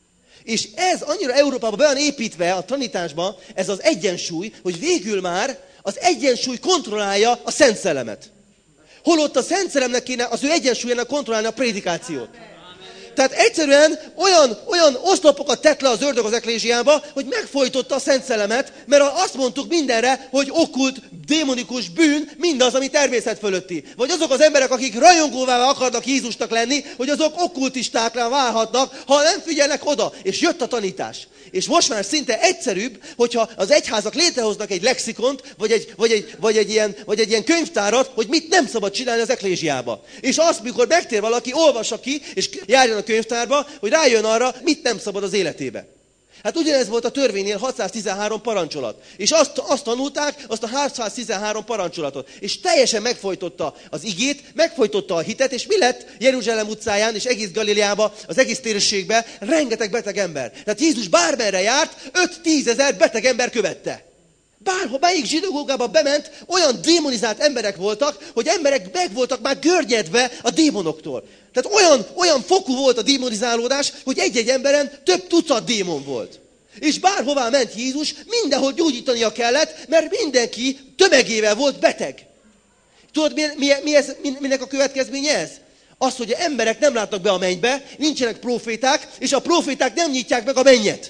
És ez annyira Európában be van építve a tanításba, ez az egyensúly, hogy végül már az egyensúly kontrollálja a Szent Szellemet. Holott a Szent Szellemnek kéne az ő egyensúlyának kontrollálni a prédikációt. Tehát egyszerűen olyan oszlopokat tett le az ördög az eklésiába, hogy megfojtotta a Szent Szellemet, mert azt mondtuk mindenre, hogy okkult, démonikus bűn, mindaz, ami természet fölötti. Vagy azok az emberek, akik rajongóvá akarnak Jézusnak lenni, hogy azok okkultistákra válhatnak, ha nem figyelnek oda. És jött a tanítás. És most már szinte egyszerűbb, hogyha az egyházak létrehoznak egy lexikont, vagy egy ilyen könyvtárat, hogy mit nem szabad csinálni az eklésiába. És azt, mikor megtér valaki, olvassa ki, és járjon a könyvtárba, hogy rájön arra, mit nem szabad az életébe. Hát ugyanez volt a törvénynél 613 parancsolat. És azt tanulták, azt a 613 parancsolatot. És teljesen megfojtotta az igét, megfojtotta a hitet, és mi lett Jeruzsálem utcáján és egész Galileába, az egész térségben? Rengeteg beteg ember. Tehát Jézus bármerre járt, 5-10 ezer beteg ember követte. Bármelyik zsinagógába bement, olyan démonizált emberek voltak, hogy emberek meg voltak már görnyedve a démonoktól. Tehát olyan fokú volt a démonizálódás, hogy egy-egy emberen több tucat démon volt. És bárhová ment Jézus, mindenhol gyógyítania kellett, mert mindenki tömegével volt beteg. Tudod, minek a következménye ez? Az, hogy emberek nem látnak be a mennybe, nincsenek proféták, és a proféták nem nyitják meg a mennyet.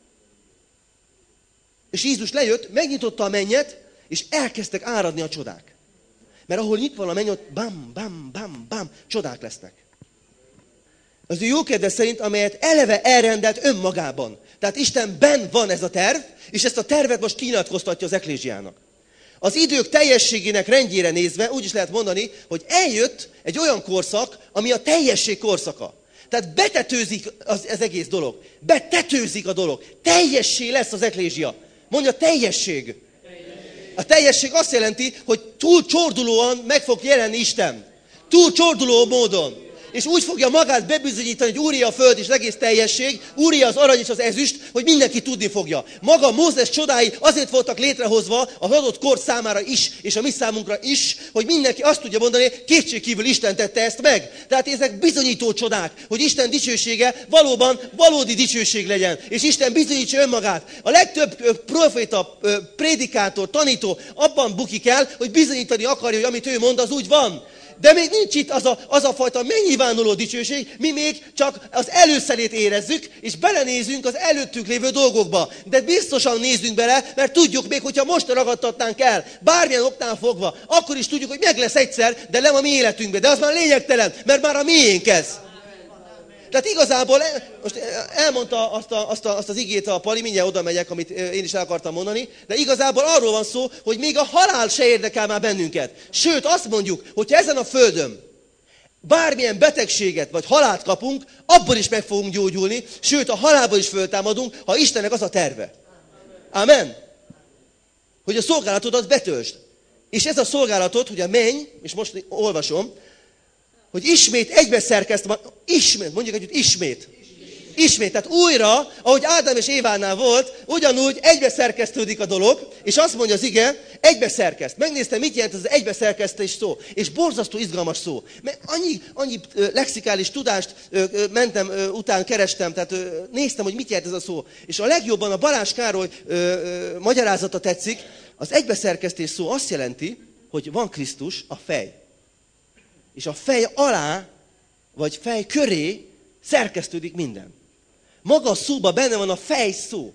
És Jézus lejött, megnyitotta a mennyet, és elkezdtek áradni a csodák. Mert ahol nyitva van a menny, ott bam, bam, bam, bam, csodák lesznek. Az ő jókedve szerint, amelyet eleve elrendelt önmagában. Tehát Istenben van ez a terv, és ezt a tervet most kinyilatkoztatja az eklésiának. Az idők teljességének rendjére nézve úgy is lehet mondani, hogy eljött egy olyan korszak, ami a teljesség korszaka. Tehát betetőzik az egész dolog. Betetőzik a dolog. Teljessé lesz az eklésia. Mondja, teljesség. A teljesség azt jelenti, hogy túl csordulóan meg fog jelenni Isten. Túl csorduló módon. És úgy fogja magát bebizonyítani, hogy Úrija a föld és az egész teljesség, Úrija az arany és az ezüst, hogy mindenki tudni fogja. Maga Mózes csodái azért voltak létrehozva az adott kor számára is, és a mi számunkra is, hogy mindenki azt tudja mondani, kétségkívül Isten tette ezt meg. Tehát ezek bizonyító csodák, hogy Isten dicsősége valóban valódi dicsőség legyen. És Isten bizonyítsa önmagát. A legtöbb proféta, prédikátor, tanító abban bukik el, hogy bizonyítani akarja, hogy amit ő mond, az úgy van. De még nincs itt az a fajta megnyilvánuló dicsőség, mi még csak az előszelét érezzük, és belenézünk az előttünk lévő dolgokba. De biztosan nézzünk bele, mert tudjuk még, hogyha most ragadtatnánk el, bármilyen oknál fogva, akkor is tudjuk, hogy meg lesz egyszer, de nem a mi életünkben. De az már lényegtelen, mert már a miénk ez. Tehát igazából, most elmondta azt az igét a Pali, mindjárt oda megyek, amit én is el akartam mondani, de igazából arról van szó, hogy még a halál se érdekel már bennünket. Sőt, azt mondjuk, hogyha ezen a földön bármilyen betegséget vagy halált kapunk, abból is meg fogunk gyógyulni, sőt, a halálból is föltámadunk, ha Istennek az a terve. Amen. Hogy a szolgálatodat betöltsd. És ez a szolgálatot, hogy a menny, és most olvasom, hogy ismét egybeszerkeszt, ismét, mondjuk együtt, ismét, tehát újra, ahogy Ádám és Évánál volt, ugyanúgy egybeszerkesztődik a dolog, és azt mondja az ige, egybeszerkeszt. Megnéztem, mit jelent ez az egybeszerkesztés szó, és borzasztó izgalmas szó. Mert annyi lexikális tudást mentem, után kerestem, tehát néztem, hogy mit jelent ez a szó. És a legjobban a Balázs Károly magyarázata tetszik, az egybeszerkesztés szó azt jelenti, hogy van Krisztus, a fej. És a fej alá, vagy fej köré szerkesztődik minden. Maga a szóban benne van a fej szó.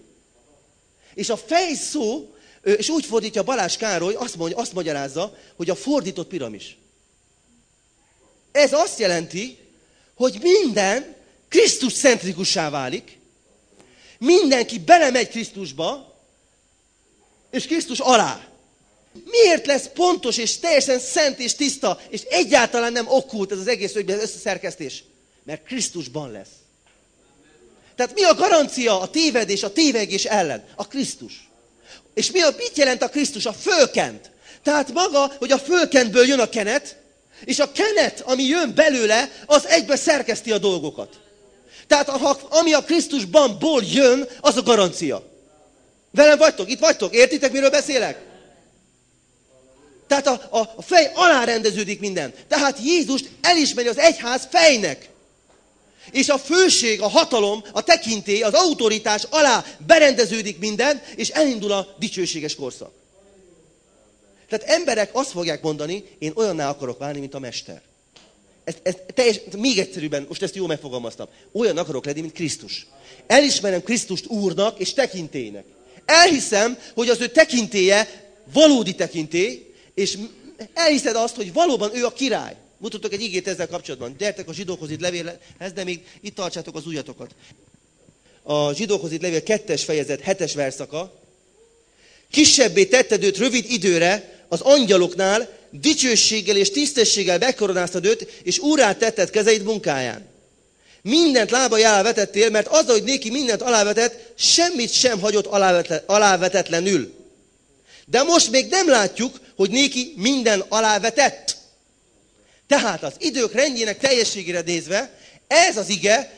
És a fej szó, és úgy fordítja Balázs Károly, azt magyarázza, hogy a fordított piramis. Ez azt jelenti, hogy minden Krisztus centrikussá válik, mindenki belemegy Krisztusba, és Krisztus alá. Miért lesz pontos és teljesen szent és tiszta, és egyáltalán nem okkult ez az egész összeszerkesztés? Mert Krisztusban lesz. Tehát mi a garancia a tévedés, a tévegés ellen? A Krisztus. És mit jelent a Krisztus? A fölkent. Tehát maga, hogy a fölkentből jön a kenet, és a kenet, ami jön belőle, az egybe szerkeszti a dolgokat. Tehát ami a Krisztusbanból jön, az a garancia. Velem vagytok? Itt vagytok? Értitek, miről beszélek? Tehát a fej alá rendeződik minden. Tehát Jézust elismeri az egyház fejnek. És a főség, a hatalom, a tekintély, az autoritás alá berendeződik minden, és elindul a dicsőséges korszak. Tehát emberek azt fogják mondani, én olyanná akarok válni, mint a mester. Még egyszerűbben, most ezt jól megfogalmaztam. Olyan akarok lenni, mint Krisztus. Elismerem Krisztust úrnak és tekintélynek. Elhiszem, hogy az ő tekintélye valódi tekintély, és elhiszed azt, hogy valóban ő a király. Mutatok egy igét ezzel kapcsolatban. Gyertek a zsidókhoz itt levélhez, de még itt tartsátok az ujjatokat. A zsidókhoz itt levél 2. fejezet 7. verszaka. Kisebbé tetted őt rövid időre az angyaloknál, dicsőséggel és tisztességgel megkoronáztad őt, és úrrá tetted kezeid munkáján. Mindent lábai alá vetettél, mert azzal, hogy néki mindent alávetett, semmit sem hagyott alávetetlenül. De most még nem látjuk, hogy néki minden alávetett. Tehát az idők rendjének teljességére nézve, ez az ige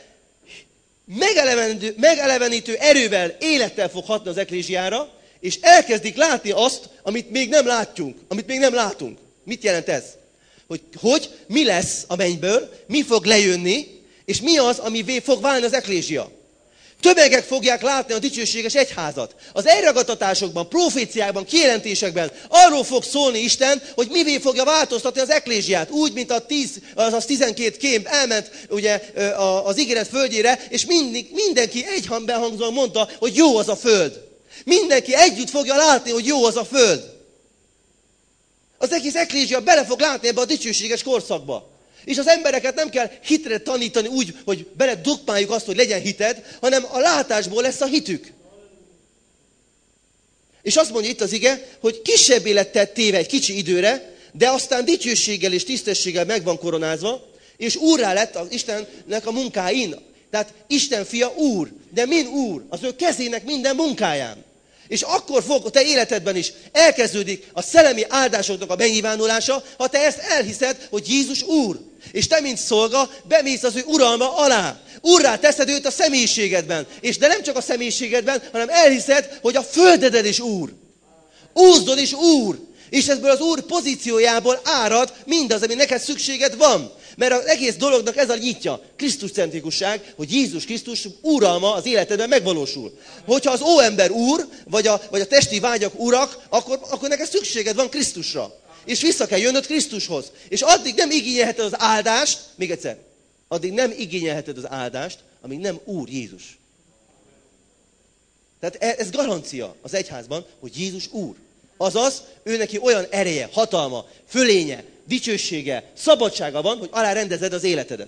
megelevenítő erővel, élettel fog hatni az eklézsiára, és elkezdik látni azt, amit még nem látjunk, amit még nem látunk. Mit jelent ez? Hogy mi lesz a mennyből, mi fog lejönni, és mi az, amivé fog válni az eklézsia. Tömegek fogják látni a dicsőséges egyházat. Az elragadtatásokban, proféciákban, kijelentésekben arról fog szólni Isten, hogy mivé fogja változtatni az eklézsiát. Úgy, mint az 12 kém elment ugye, az ígéret földjére, és mindenki egyhangban mondta, hogy jó az a föld. Mindenki együtt fogja látni, hogy jó az a föld. Az egész eklézsia bele fog látni ebbe a dicsőséges korszakba. És az embereket nem kell hitre tanítani úgy, hogy bele dogmáljuk azt, hogy legyen hited, hanem a látásból lesz a hitük. És azt mondja itt az ige, hogy kisebbé lett téve egy kicsi időre, de aztán dicsőséggel és tisztességgel meg van koronázva, és úrrá lett az Istennek a munkáin. Tehát Isten fia úr, de min úr? Az ő kezének minden munkáján. És akkor fog a te életedben is elkezdődik a szellemi áldásoknak a megnyilvánulása, ha te ezt elhiszed, hogy Jézus úr. És te, mint szolga, bemész az ő uralma alá. Úrrá teszed őt a személyiségedben. És de nem csak a személyiségedben, hanem elhiszed, hogy a földeden is úr. Úzdon is úr. És ebből az úr pozíciójából árad mindaz, ami neked szükséged van. Mert az egész dolognak ez a nyitja, Krisztus-centrikusság, hogy Jézus Krisztus uralma az életedben megvalósul. Hogyha az óember úr, vagy a testi vágyak urak, akkor neked szükséged van Krisztusra. És vissza kell jönnöd Krisztushoz. És addig nem igényelheted az áldást, még egyszer, addig nem igényelheted az áldást, amíg nem Úr Jézus. Tehát ez garancia az egyházban, hogy Jézus Úr. Azaz, ő neki olyan ereje, hatalma, fölénye, dicsősége, szabadsága van, hogy alárendezed az életedet.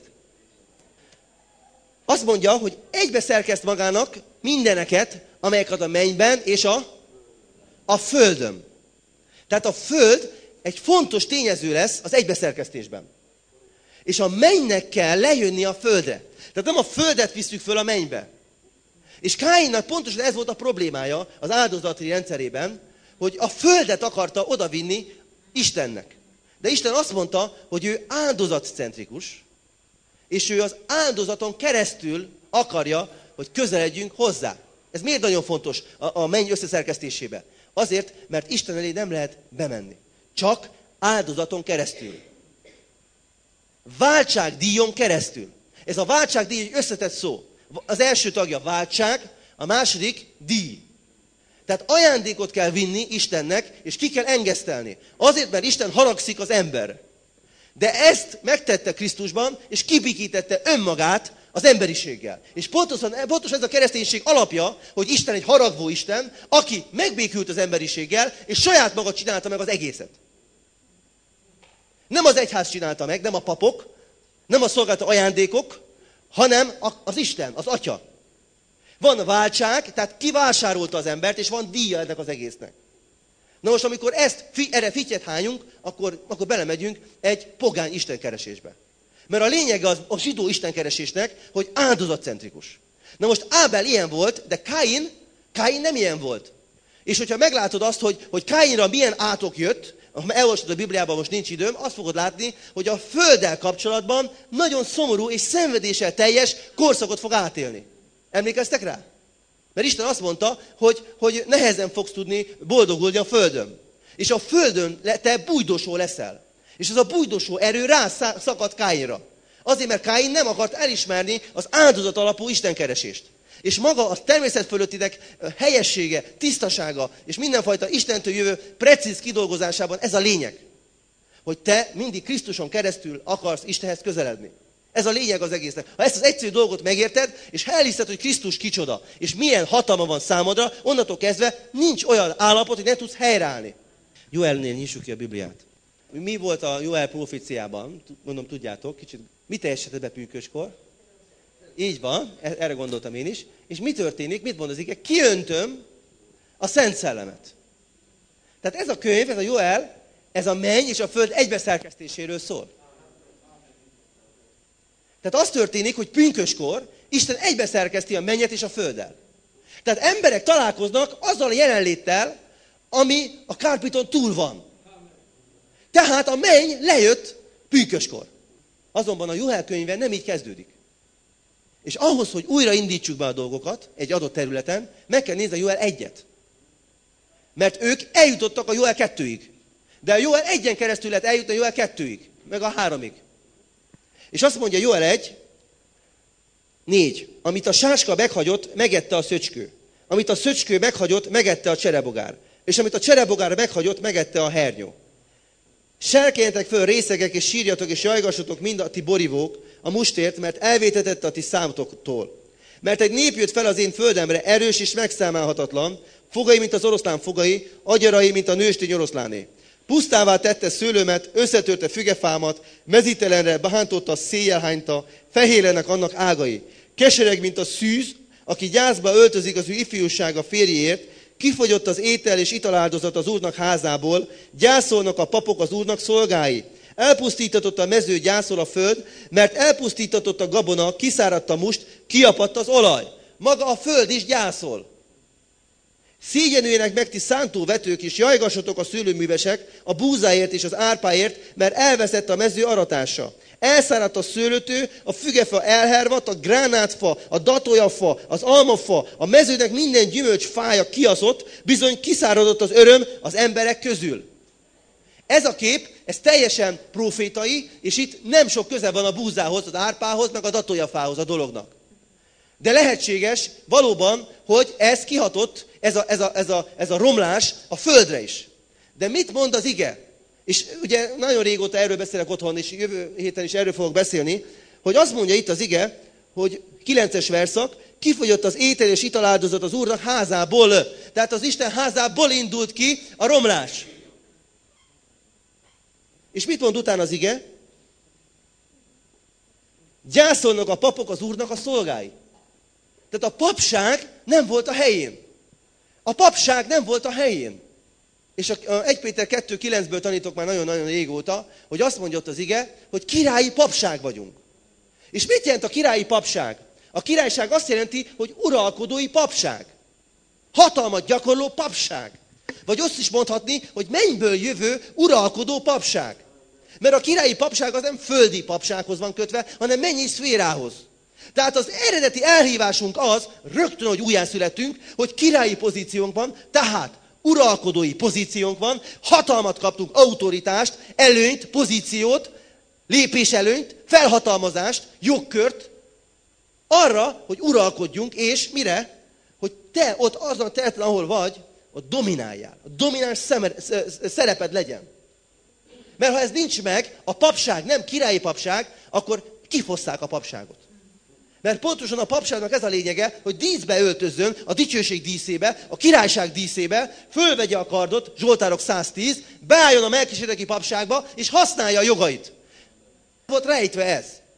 Azt mondja, hogy egybe szerkeszt magának mindeneket, amelyeket a mennyben és a földön. Tehát a föld egy fontos tényező lesz az egybeszerkesztésben. És a mennynek kell lejönni a földre. Tehát nem a földet visszük föl a mennybe. És Káinnak pontosan ez volt a problémája az áldozati rendszerében, hogy a földet akarta odavinni Istennek. De Isten azt mondta, hogy ő áldozatcentrikus, és ő az áldozaton keresztül akarja, hogy közeledjünk hozzá. Ez miért nagyon fontos a menny összeszerkesztésébe? Azért, mert Isten elé nem lehet bemenni. Csak áldozaton keresztül. Váltságdíjon keresztül. Ez a váltságdíj egy összetett szó. Az első tagja váltság, a második díj. Tehát ajándékot kell vinni Istennek, és ki kell engesztelni. Azért, mert Isten haragszik az emberre. De ezt megtette Krisztusban, és kibékítette önmagát az emberiséggel. És pontosan ez a kereszténység alapja, hogy Isten egy haragvó Isten, aki megbékült az emberiséggel, és saját maga csinálta meg az egészet. Nem az egyház csinálta meg, nem a papok, Nem a szolgálati ajándékok, hanem az Isten, az Atya. Van váltság, tehát kivásárolta az embert, és van díja ennek az egésznek. Na most, amikor erre fittyet hányunk, akkor belemegyünk egy pogány istenkeresésbe. Mert a lényege a zsidó istenkeresésnek, hogy áldozatcentrikus. Na most Ábel ilyen volt, de Káin nem ilyen volt. És hogyha meglátod azt, hogy Káinra milyen átok jött, ha elolvasod a Bibliában, most nincs időm, azt fogod látni, hogy a földdel kapcsolatban nagyon szomorú és szenvedéssel teljes korszakot fog átélni. Emlékeztek rá? Mert Isten azt mondta, hogy nehezen fogsz tudni boldogulni a földön. És a földön te bújdosó leszel. És ez a bújdosó erő rászakadt Káinra. Azért, mert Káin nem akart elismerni az áldozat alapú istenkeresést. És maga a természet fölöttinek helyessége, tisztasága és mindenfajta Istentől jövő precíz kidolgozásában ez a lényeg. Hogy te mindig Krisztuson keresztül akarsz Istenhez közeledni. Ez a lényeg az egésznek. Ha ezt az egyszerű dolgot megérted, és ha elhiszed, hogy Krisztus kicsoda, és milyen hatalma van számodra, onnantól kezdve nincs olyan állapot, hogy ne tudsz helyreállni. Joelnél nyissuk ki a Bibliát. Mi volt a Joel proféciában? Mondom, tudjátok, kicsit. Mi teljesedett be pünköskor? Így van, erre gondoltam én is. És mi történik? Mit mond az ige? Kiöntöm a Szent Szellemet. Tehát ez a könyv, ez a Joel, ez a menny és a föld egybeszerkesztéséről szól. Tehát az történik, hogy pünköskor Isten egybeszerkeszti a mennyet és a földdel. Tehát emberek találkoznak azzal a jelenléttel, ami a kárpiton túl van. Tehát a menny lejött pünköskor. Azonban a Joel könyve nem így kezdődik. És ahhoz, hogy újra indítsuk be a dolgokat egy adott területen, meg kell nézni a Joel 1-et. Mert ők eljutottak a Joel 2-ig. De a Joel 1-en keresztül lehet eljutni a Joel 2-ig, meg a 3-ig. És azt mondja Joel 1, 4. Amit a sáska meghagyott, megette a szöcskő. Amit a szöcskő meghagyott, megette a cserebogár. És amit a cserebogár meghagyott, megette a hernyó. Selkeljetek föl részegek, és sírjatok, és jajgassatok mind a ti borivók a mustért, mert elvétetette a ti számotoktól. Mert egy nép jött fel az én földemre, erős és megszámálhatatlan, fogai, mint az oroszlán fogai, agyarai, mint a nőstény oroszláné. Pusztává tette szőlőmet, összetörte fügefámat, mezítelenre behántotta, széjjel hányta, fehélenek annak ágai. Kesereg, mint a szűz, aki gyászba öltözik az ő ifjúsága férjéért, kifogyott az étel és italáldozat az Úrnak házából, gyászolnak a papok az Úrnak szolgái. Elpusztítatott a mező, gyászol a föld, mert elpusztítatott a gabona, kiszáradt a must, kiapadt az olaj. Maga a föld is gyászol. Szégyenüljenek meg ti szántóvetők, és jajgassatok a szőlőművesek a búzáért és az árpáért, mert elveszett a mező aratása. Elszáradt a szőlőtő, a fügefa elhervadt, a gránátfa, a datolyafa, az almafa, a mezőnek minden gyümölcs fája kiaszott, bizony kiszáradott az öröm az emberek közül. Ez a kép, ez teljesen profétai, és itt nem sok köze van a búzához, az árpához, meg a datolyafához a dolognak. De lehetséges valóban, hogy ez kihatott, ez a romlás a földre is. De mit mond az ige? És ugye nagyon régóta erről beszélek otthon, és jövő héten is erről fogok beszélni, hogy azt mondja itt az ige, hogy 9-es verszak, kifogyott az étel és italáldozat az Úrnak házából. Tehát az Isten házából indult ki a romlás. És mit mond utána az ige? Gyászolnak a papok az Úrnak a szolgái. Tehát a papság nem volt a helyén. A papság nem volt a helyén. És a 1 Péter 2.9-ből tanítok már nagyon-nagyon régóta, hogy azt mondja ott az ige, hogy királyi papság vagyunk. És mit jelent a királyi papság? A királyság azt jelenti, hogy uralkodói papság. Hatalmat gyakorló papság. Vagy azt is mondhatni, hogy mennyből jövő uralkodó papság. Mert a királyi papság az nem földi papsághoz van kötve, hanem mennyi szférához. Tehát az eredeti elhívásunk az, rögtön, hogy újjászülettünk, hogy királyi pozíciónk van, tehát uralkodói pozíciónk van, hatalmat kaptunk, autoritást, előnyt, pozíciót, lépéselőnyt, felhatalmazást, jogkört, arra, hogy uralkodjunk, és mire? Hogy te ott azon a területen, ahol vagy, ott domináljál. A domináns szereped legyen. Mert ha ez nincs meg, a papság nem királyi papság, akkor kifosszák a papságot. Mert pontosan a papságnak ez a lényege, hogy díszbe öltözzön, a dicsőség díszébe, a királyság díszébe, fölvegye a kardot, Zsoltárok 110, beálljon a melkisedeki papságba, és használja a jogait. Volt rejtve ez.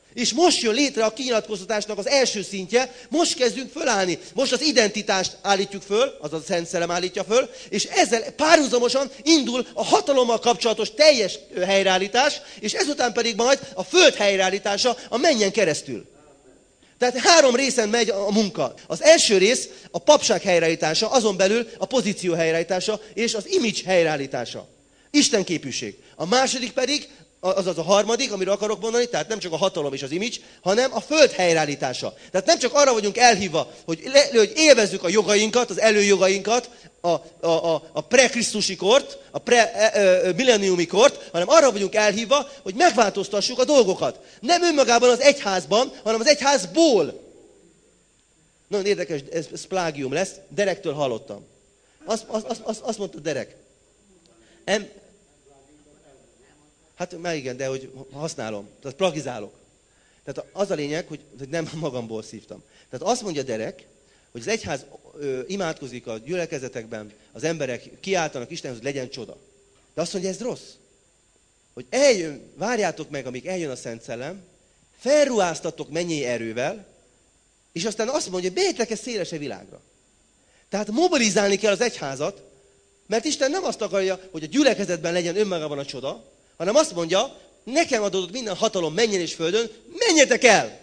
És most jön létre a kinyilatkoztatásnak az első szintje, most kezdünk fölállni. Most az identitást állítjuk föl, azaz a Szent Szellem állítja föl, és ezzel párhuzamosan indul a hatalommal kapcsolatos teljes helyreállítás, és ezután pedig majd a föld helyreállítása a mennyen keresztül. Tehát 3 részen megy a munka. Az első rész a papság helyreállítása, azon belül a pozíció helyreállítása és az image helyreállítása. Isten képűség. A második pedig, azaz a harmadik, amiről akarok mondani, tehát nem csak a hatalom és az image, hanem a föld helyreállítása. Tehát nem csak arra vagyunk elhívva, hogy élvezzük a jogainkat, az előjogainkat, a pre-krisztusi kort, a pre-milleniumi kort, hanem arra vagyunk elhívva, hogy megváltoztassuk a dolgokat. Nem önmagában az egyházban, hanem az egyházból. Nagyon érdekes, ez plágium lesz, Derektől hallottam. Azt mondta Derek. Hát már igen, de hogy használom, tehát plagizálok. Tehát az a lényeg, hogy nem magamból szívtam. Tehát azt mondja Derek, hogy az egyház imádkozik a gyülekezetekben, az emberek kiáltanak Istenhez, hogy legyen csoda. De azt mondja, ez rossz. Hogy várjátok meg, amíg eljön a Szent Szellem, felruháztatok mennyei erővel, és aztán azt mondja, hogy bélytek ezt szélesebb világra. Tehát mobilizálni kell az egyházat, mert Isten nem azt akarja, hogy a gyülekezetben legyen önmagában a csoda, hanem azt mondja, nekem adott minden hatalom mennyen és földön, menjetek el!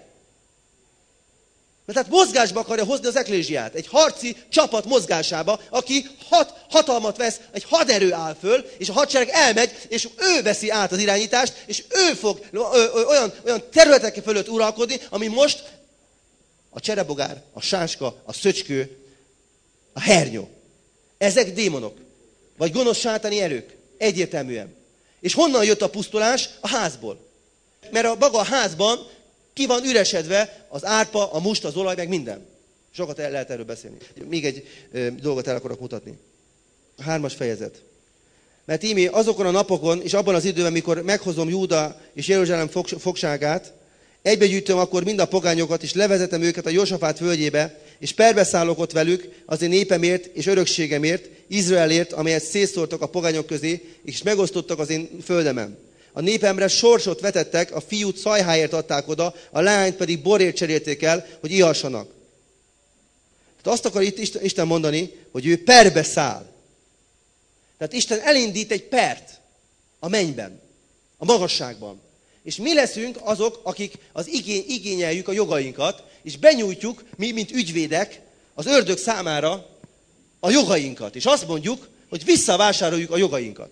Mert tehát mozgásba akarja hozni az eklézsiát, egy harci csapat mozgásába, aki hatalmat vesz, egy haderő áll föl, és a hadsereg elmegy, és ő veszi át az irányítást, és ő fog olyan területek fölött uralkodni, ami most a cserebogár, a sáska, a szöcskő, a hernyó. Ezek démonok, vagy gonosz sátáni erők, egyértelműen. És honnan jött a pusztulás? A házból. Mert a maga a házban ki van üresedve az árpa, a must, az olaj, meg minden. Sokat lehet erről beszélni. Még egy dolgot el akarok mutatni. A 3. fejezet. Mert íme azokon a napokon, és abban az időben, mikor meghozom Júda és Jeruzsálem fogságát, egybegyűjtöm akkor mind a pogányokat, és levezetem őket a Jósafát völgyébe, és perbeszállok ott velük az én népemért és örökségemért, Izraelért, amelyet szétszórtak a pogányok közé, és megosztottak az én földemen. A népemre sorsot vetettek, a fiút szajháért adták oda, a leányt pedig borért cserélték el, hogy ihassanak. Tehát azt akar itt Isten mondani, hogy ő perbe száll. Tehát Isten elindít egy pert a mennyben, a magasságban. És mi leszünk azok, akik igényeljük a jogainkat, és benyújtjuk, mi, mint ügyvédek, az ördög számára a jogainkat. És azt mondjuk, hogy visszavásároljuk a jogainkat.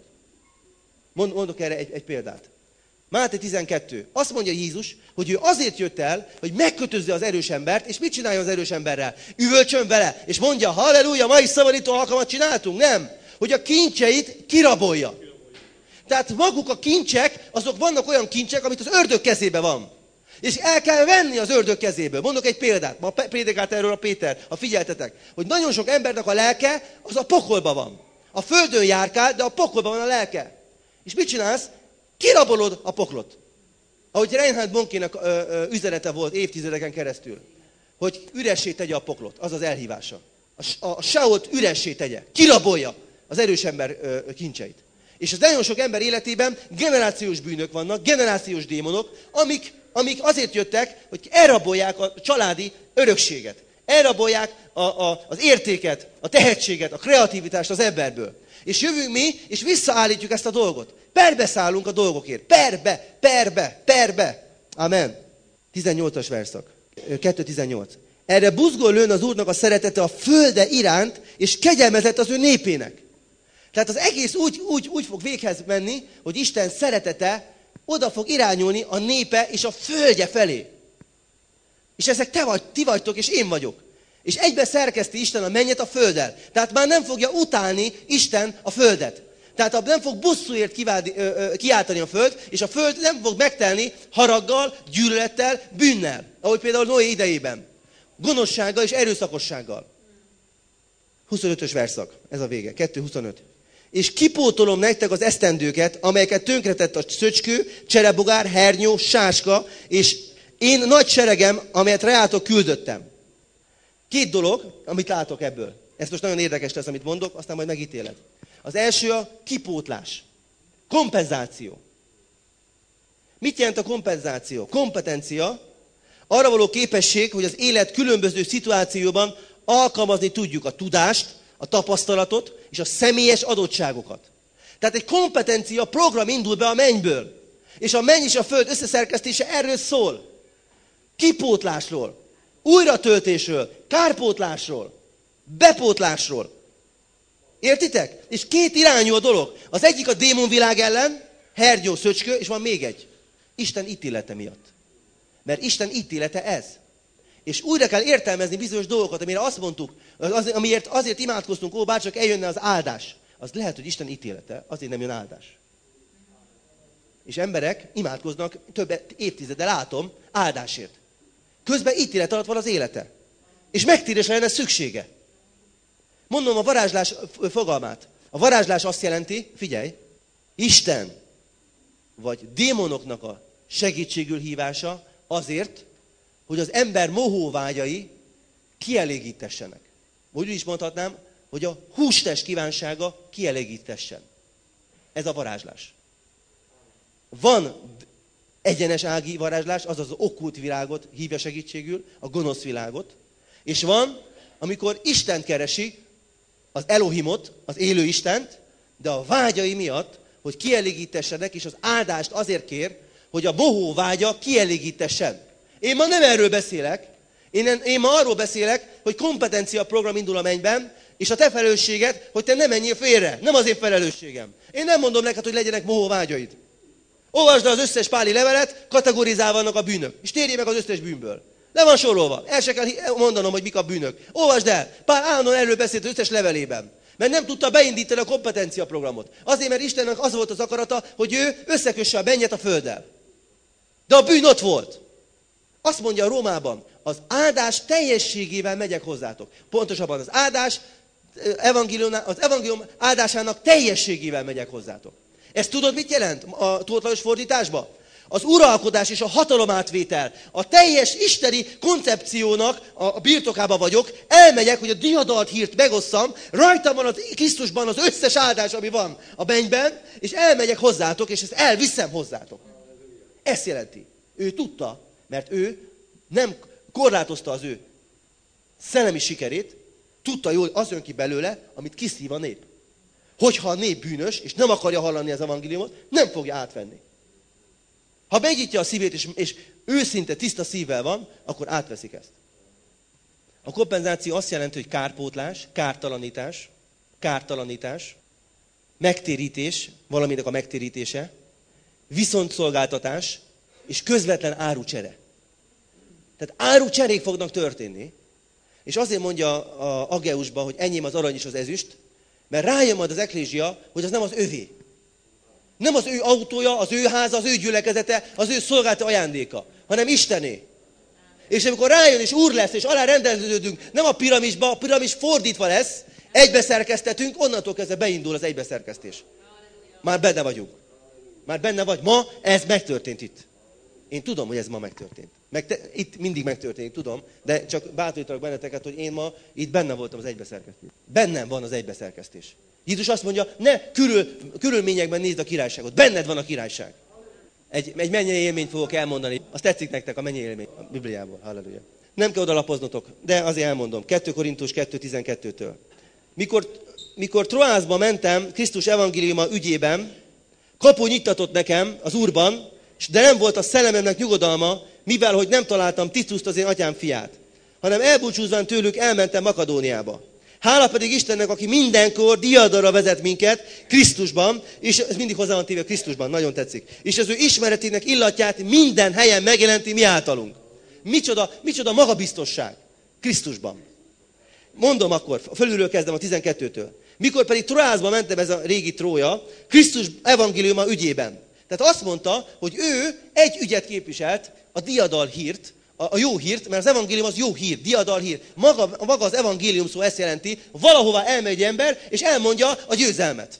Mondok erre egy példát. Máté 12. Azt mondja Jézus, hogy ő azért jött el, hogy megkötözze az erős embert, és mit csinálja az erős emberrel? Üvölcsön vele, és mondja, halleluja, ma is szabadító alkalmat csináltunk? Nem. Hogy a kincseit kirabolja. Tehát maguk a kincsek, azok vannak olyan kincsek, amit az ördög kezébe van. És el kell venni az ördög kezéből. Mondok egy példát. Ma prédikált erről a Péter, ha figyeltetek. Hogy nagyon sok embernek a lelke, az a pokolba van. A földön járkál, de a pokolban van a lelke. És mit csinálsz? Kirabolod a poklot. Ahogy Reinhard Bonkénak üzenete volt évtizedeken keresztül. Hogy üressé tegye a poklot. Az az elhívása. A Sault üressé tegye. Kirabolja az erős ember kincseit. És az nagyon sok ember életében generációs bűnök vannak, generációs démonok, amik azért jöttek, hogy elrabolják a családi örökséget. Elrabolják az értéket, a tehetséget, a kreativitást az emberből. És jövünk mi, és visszaállítjuk ezt a dolgot. Perbeszállunk a dolgokért. Perbe. Amen. 18-as verszak. 2.18. Erre buzgón lőn az Úrnak a szeretete a földe iránt, és kegyelmezett az ő népének. Tehát az egész úgy fog véghez menni, hogy Isten szeretete oda fog irányulni a népe és a földje felé. És ezek ti vagytok, és én vagyok. És egybe szerkeszti Isten a mennyet a földdel. Tehát már nem fogja utálni Isten a földet. Tehát nem fog bosszúért kiáltani a föld, és a föld nem fog megtelni haraggal, gyűlölettel, bűnnel. Ahogy például Noé idejében. Gonoszsággal és erőszakossággal. 25-ös verszak. Ez a vége. 2.25. És kipótolom nektek az esztendőket, amelyeket tönkretett a szöcskő, cserebogár, hernyó, sáska, és én nagy seregem, amelyet reátok küldöttem. 2 dolog, amit látok ebből. Ez most nagyon érdekes lesz, amit mondok, aztán majd megítéled. Az első a kipótlás. Kompenzáció. Mit jelent a kompenzáció? Kompetencia arra való képesség, hogy az élet különböző szituációban alkalmazni tudjuk a tudást, a tapasztalatot és a személyes adottságokat. Tehát egy kompetencia program indul be a mennyből. És a menny és a föld összeszerkesztése erről szól. Kipótlásról, újratöltésről, kárpótlásról, bepótlásról. Értitek? És két irányú a dolog. Az egyik a démonvilág ellen, hernyó, szöcskő, és van még egy. Isten ítélete miatt. Mert Isten ítélete ez. És újra kell értelmezni bizonyos dolgokat, amire azt mondtuk, amiért azért imádkoztunk, ó, bárcsak eljönne az áldás. Az lehet, hogy Isten ítélete, azért nem jön áldás. És emberek imádkoznak több évtizeddel, látom, áldásért. Közben ítélet alatt van az élete. És megtérésre lenne szüksége. Mondom a varázslás fogalmát. A varázslás azt jelenti, figyelj, Isten vagy démonoknak a segítségül hívása azért, hogy az ember mohóvágyai kielégítessenek. Vagy úgy is mondhatnám, hogy a hústest kívánsága kielégítessen. Ez a varázslás. Van egyenes ági varázslás, azaz az okkult világot hívja segítségül, a gonosz világot. És van, amikor Istent keresi, az Elohimot, az élő Istent, de a vágyai miatt, hogy kielégítessenek, és az áldást azért kér, hogy a bohó vágya kielégítessen. Én ma nem erről beszélek, én ma arról beszélek, hogy kompetencia program indul a mennyben, és a te felelősséged, hogy te ne menjél félre. Nem az én felelősségem. Én nem mondom neked, hogy legyenek mohó vágyaid. Olvasd el az összes páli levelet, kategorizálva vannak a bűnök. És térjél meg az összes bűnből. Le van sorolva. El se kell mondanom, hogy mik a bűnök. Olvasd el. Pál állandóan erről beszélt az összes levelében. Mert nem tudta beindítani a kompetencia programot. Azért, mert Istennek az volt az akarata, hogy ő összekösse a mennyet a földdel. De a bűn ott volt. Azt mondja a Rómában, az áldás teljességével megyek hozzátok. Pontosabban az evangélium áldásának teljességével megyek hozzátok. Ezt tudod, mit jelent a tótlanos fordításban? Az uralkodás és a hatalomátvétel, a teljes isteni koncepciónak a birtokába vagyok, elmegyek, hogy a diadalt hírt megosszam, rajtam van Krisztusban az összes áldás, ami van a mennyben, és elmegyek hozzátok, és ezt elviszem hozzátok. Ezt jelenti. Ő tudta, mert ő nem korlátozta az ő szellemi sikerét, tudta jól, az jön ki belőle, amit kiszív a nép. Hogyha a nép bűnös, és nem akarja hallani az evangéliumot, nem fogja átvenni. Ha megnyitja a szívét, és őszinte, tiszta szívvel van, akkor átveszik ezt. A kompenzáció azt jelenti, hogy kárpótlás, kártalanítás, megtérítés, valaminek a megtérítése, viszontszolgáltatás és közvetlen árucsere. Tehát árucserék fognak történni, és azért mondja a Ageusba, hogy enyém az arany és az ezüst, mert rájön majd az eklézsia, hogy az nem az övé. Nem az ő autója, az ő háza, az ő gyülekezete, az ő szolgálati ajándéka, hanem Istené. És amikor rájön és úr lesz, és alá rendelődünk, nem a piramisba, a piramis fordítva lesz, egybeszerkesztetünk, onnantól kezdve beindul az egybeszerkesztés. Már benne vagyunk. Már benne vagy. Ma ez megtörtént itt. Én tudom, hogy ez ma megtörtént. Itt mindig megtörténik, tudom, de csak bátorítalak benneteket, hogy én ma itt benne voltam az egybeszerkesztés. Bennem van az egybeszerkesztés. Jézus azt mondja, ne körülményekben nézd a királyságot. Benned van a királyság. Egy mennyei élményt fogok elmondani. Azt tetszik nektek a mennyei élmény a Bibliából. Halleluja. Nem kell odalapoznotok, de azért elmondom. 2 Korintus 2.12-től. Mikor Troászba mentem Krisztus evangéliuma ügyében, kapu nyitatott nekem az Úrban, de nem volt a szellememnek nyugodalma, mivel hogy nem találtam Tituszt, az én atyám fiát, hanem elbúcsúzván tőlük elmentem Makedóniába. Hála pedig Istennek, aki mindenkor diadalra vezet minket Krisztusban, és ez mindig hozzá van téve Krisztusban, nagyon tetszik. És az ő ismeretének illatját minden helyen megjelenti mi általunk. Micsoda magabiztosság Krisztusban. Mondom akkor, fölülről kezdem a 12-től. Mikor pedig Troászba mentem, ez a régi Trója, Krisztus evangéliuma ügyében. Tehát azt mondta, hogy ő egy ügyet képviselt, a diadal hírt, a jó hírt, mert az evangélium az jó hír, diadal hír. Maga az evangélium szó ezt jelenti, valahová elmegy ember, és elmondja a győzelmet.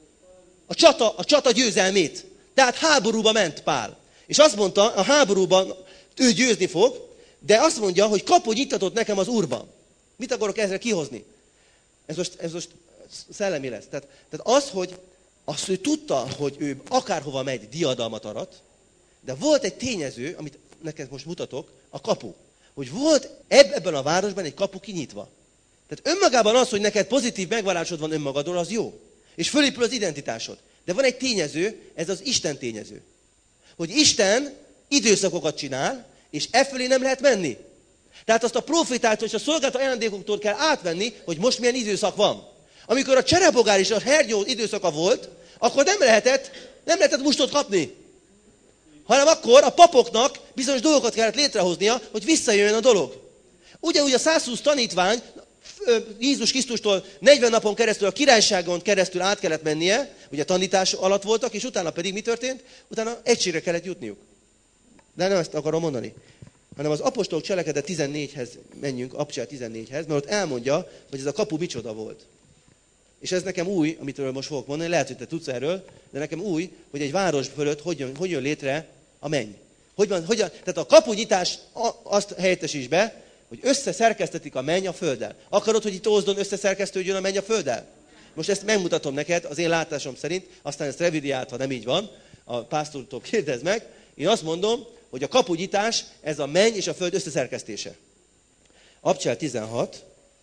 A csata győzelmét. Tehát háborúba ment Pál. És azt mondta, a háborúban ő győzni fog, de azt mondja, hogy kapu nyitatott nekem az Úrban. Mit akarok ezzel kihozni? Ez most szellemi lesz. Tehát az, hogy ő tudta, hogy ő akárhova megy, diadalmat arat, De volt egy tényező, amit neked most mutatok, a kapu. Hogy volt ebben a városban egy kapu kinyitva. Tehát önmagában az, hogy neked pozitív megvallásod van önmagadról, az jó. És fölépül az identitásod. De van egy tényező, ez az Isten tényező. Hogy Isten időszakokat csinál, és e fölé nem lehet menni. Tehát azt a profétától és a szolgált ajándékoktól kell átvenni, hogy most milyen időszak van. Amikor a cserebogár és a hernyó időszaka volt, akkor nem lehetett mustot kapni. Hanem akkor a papoknak bizonyos dolgokat kellett létrehoznia, hogy visszajöjjön a dolog. Ugyanúgy a 120 tanítvány Jézus Krisztustól 40 napon keresztül, a királyságon keresztül át kellett mennie, ugye tanítás alatt voltak, és utána pedig mi történt? Utána egységre kellett jutniuk. De nem ezt akarom mondani. Hanem az apostolok cselekedet 14-hez menjünk, Apostol 14-hez, mert ott elmondja, hogy ez a kapu micsoda volt. És ez nekem új, amitől most fogok mondani, lehet, hogy te tudsz erről, de nekem új, hogy egy város fölött hogy jön létre a menny. Tehát a kapunyitás azt helyettesíts be, hogy összeszerkesztetik a menny a földdel. Akarod, hogy itt Ózdon összeszerkesztődjön a menny a földdel? Most ezt megmutatom neked, az én látásom szerint, aztán ezt revidiált, ha nem így van, a pásztortól kérdezd meg. Én azt mondom, hogy a kapunyitás, ez a menny és a föld összeszerkesztése. Apostol 16,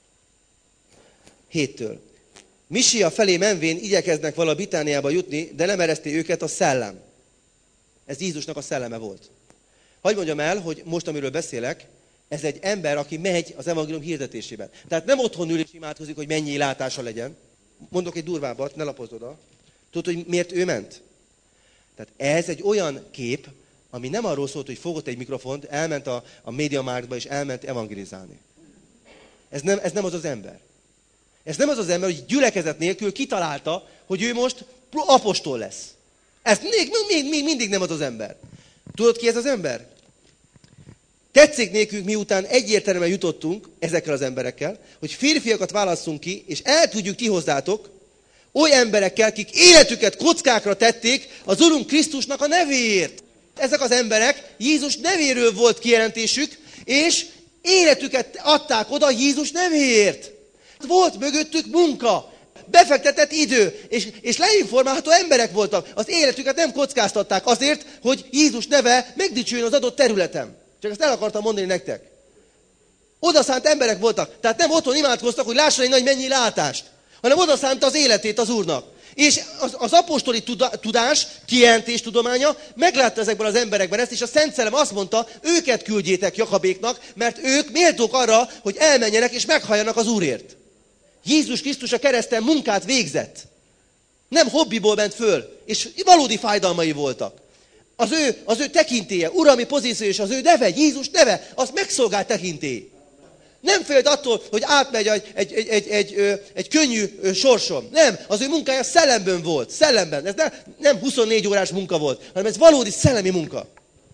7-től. Misia felé menvén igyekeznek vala Bitániába jutni, de nem ereszti őket a szellem. Ez Jézusnak a szelleme volt. Hadd mondjam el, hogy most, amiről beszélek, ez egy ember, aki megy az evangélium hirdetésében. Tehát nem otthon ül és imádkozik, hogy mennyi látása legyen. Mondok egy durvábbat, ne lapozd oda. Tudod, hogy miért ő ment? Tehát ez egy olyan kép, ami nem arról szólt, hogy fogott egy mikrofont, elment a MediaMarktba és elment evangelizálni. Ez nem az az ember. Ez nem az az ember, hogy gyülekezet nélkül kitalálta, hogy ő most apostol lesz. Ez még mindig nem az az ember. Tudod, ki ez az ember? Tetszik nékünk, miután egyértelműen jutottunk ezekkel az emberekkel, hogy férfiakat válasszunk ki, és el tudjuk ti hozzátok olyan emberekkel, akik életüket kockákra tették az Urunk Krisztusnak a nevéért. Ezek az emberek Jézus nevéről volt kijelentésük, és életüket adták oda Jézus nevéért. Volt mögöttük munka, befektetett idő, és leinformálható emberek voltak. Az életüket nem kockáztatták azért, hogy Jézus neve megdicsüljön az adott területen. Csak ezt el akartam mondani nektek. Odaszánt emberek voltak. Tehát nem otthon imádkoztak, hogy lásson egy nagy mennyi látást, hanem odaszánta az életét az Úrnak. És az apostoli tudás, kijelentés tudománya meglátta ezekben az emberekben ezt, és a Szent Szellem azt mondta, őket küldjétek Jakabéknak, mert ők méltók arra, hogy elmenjenek és meghalljanak az Úrért. Jézus Krisztus a kereszten munkát végzett. Nem hobbiból ment föl, és valódi fájdalmai voltak. Az ő tekintélye, uralmi pozíció és az ő neve, Jézus neve, az megszolgált tekintély. Nem félt attól, hogy átmegy egy könnyű sorson. Nem, az ő munkája szellemben volt. Szellemben. Ez nem 24 órás munka volt, hanem ez valódi szellemi munka.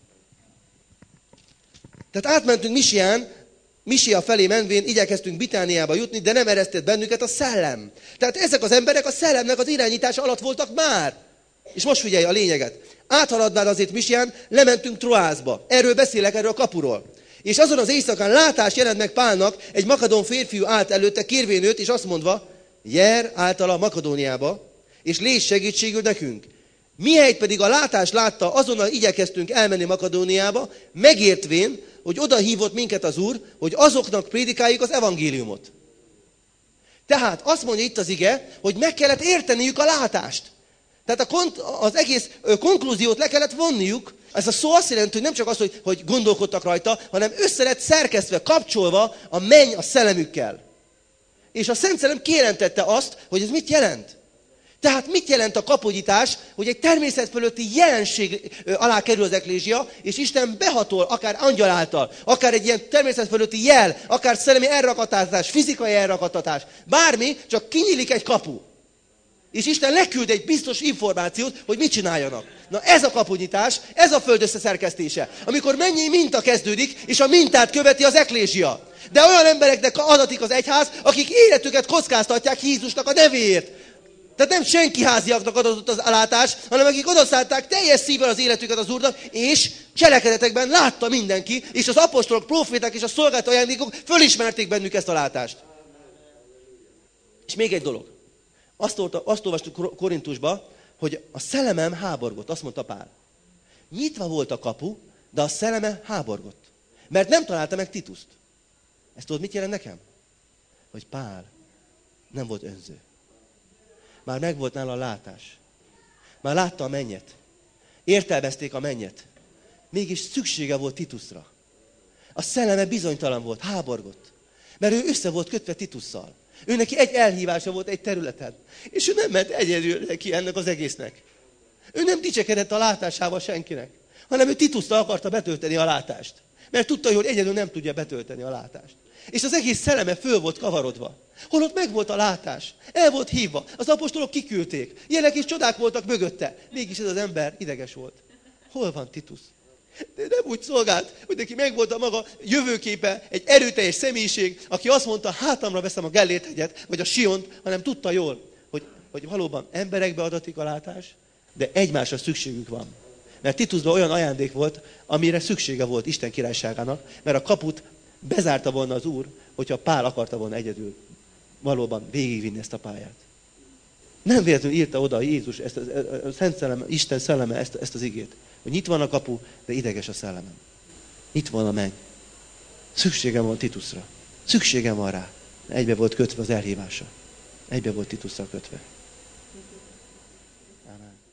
Tehát átmentünk Misia felé menvén igyekeztünk Bitániába jutni, de nem eresztett bennünket a szellem. Tehát ezek az emberek a szellemnek az irányítása alatt voltak már. És most figyelj a lényeget. Áthaladván azért Misián, lementünk Troászba. Erről beszélek, erről a kapuról. És azon az éjszakán látás jelent meg Pálnak, egy makedón férfiú állt előtte, kérvén őt, és azt mondva, jár általa Makedóniába, és légy segítségül nekünk. Mihelyt pedig a látást látta, azonnal igyekeztünk elmenni Makedóniába, megértvén, hogy oda hívott minket az Úr, hogy azoknak prédikáljuk az evangéliumot. Tehát azt mondja itt az ige, hogy meg kellett érteniük a látást. Tehát az egész konklúziót le kellett vonniuk. Ez a szó azt jelenti, hogy nem csak az, hogy gondolkodtak rajta, hanem össze lett szerkesztve, kapcsolva a menny a szellemükkel. És a Szent Szellem kijelentette azt, hogy ez mit jelent. Tehát mit jelent a kapunyitás, hogy egy természet fölötti jelenség alá kerül az eklézsia, és Isten behatol, akár angyal által, akár egy ilyen természet fölötti jel, akár szellemi elrakattatás, fizikai elrakattatás, bármi, csak kinyílik egy kapu. És Isten leküld egy biztos információt, hogy mit csináljanak. Na ez a kapunyitás, ez a föld összeszerkesztése. Amikor mennyi minta kezdődik, és a mintát követi az eklézsia. De olyan embereknek adatik az egyház, akik életüket kockáztatják Jézusnak a nevéért. Tehát nem senki háziaknak adott az látás, hanem akik odaszánták teljes szívvel az életüket az Úrnak, és cselekedetekben látta mindenki, és az apostolok, proféták és a szolgált ajándékok fölismerték bennük ezt a látást. És még egy dolog. Azt olvastuk Korintusba, hogy a szellemem háborgott, azt mondta Pál. Nyitva volt a kapu, de a szelleme háborgott. Mert nem találta meg Tituszt. Ezt tudod, mit jelent nekem? Hogy Pál nem volt önző. Már megvolt nála a látás. Már látta a mennyet. Értelmezték a mennyet. Mégis szüksége volt Tituszra. A szelleme bizonytalan volt, háborgott. Mert ő össze volt kötve Titusszal. Ő neki egy elhívása volt egy területen. És ő nem ment egyedül neki ennek az egésznek. Ő nem dicsekedett a látásával senkinek, hanem ő Titusztal akarta betölteni a látást. Mert tudta, hogy egyedül nem tudja betölteni a látást. És az egész szelleme föl volt kavarodva. Holott megvolt a látás. El volt hívva. Az apostolok kiküldték. Ilyenek és csodák voltak mögötte. Mégis ez az ember ideges volt. Hol van Titus? De nem úgy szolgált, hogy neki megvolt a maga jövőképe, egy erőteljes személyiség, aki azt mondta, hátamra veszem a Gellért-hegyet, vagy a Siont, hanem tudta jól, hogy valóban emberekbe adatik a látás, de egymásra szükségük van. Mert Titusban olyan ajándék volt, amire szüksége volt Isten királyságának, mert a kaput bezárta volna az Úr, hogyha Pál akarta volna egyedül valóban végigvinni ezt a pályát. Nem véletlenül írta oda Jézus, a Szent Szellem, Isten szelleme ezt az igét. Hogy nyitva van a kapu, de ideges a szellemem. Nyitva van a menny. Szükségem van Titusra. Szükségem van rá. Egybe volt kötve az elhívása. Egybe volt Titusszal kötve. Amen.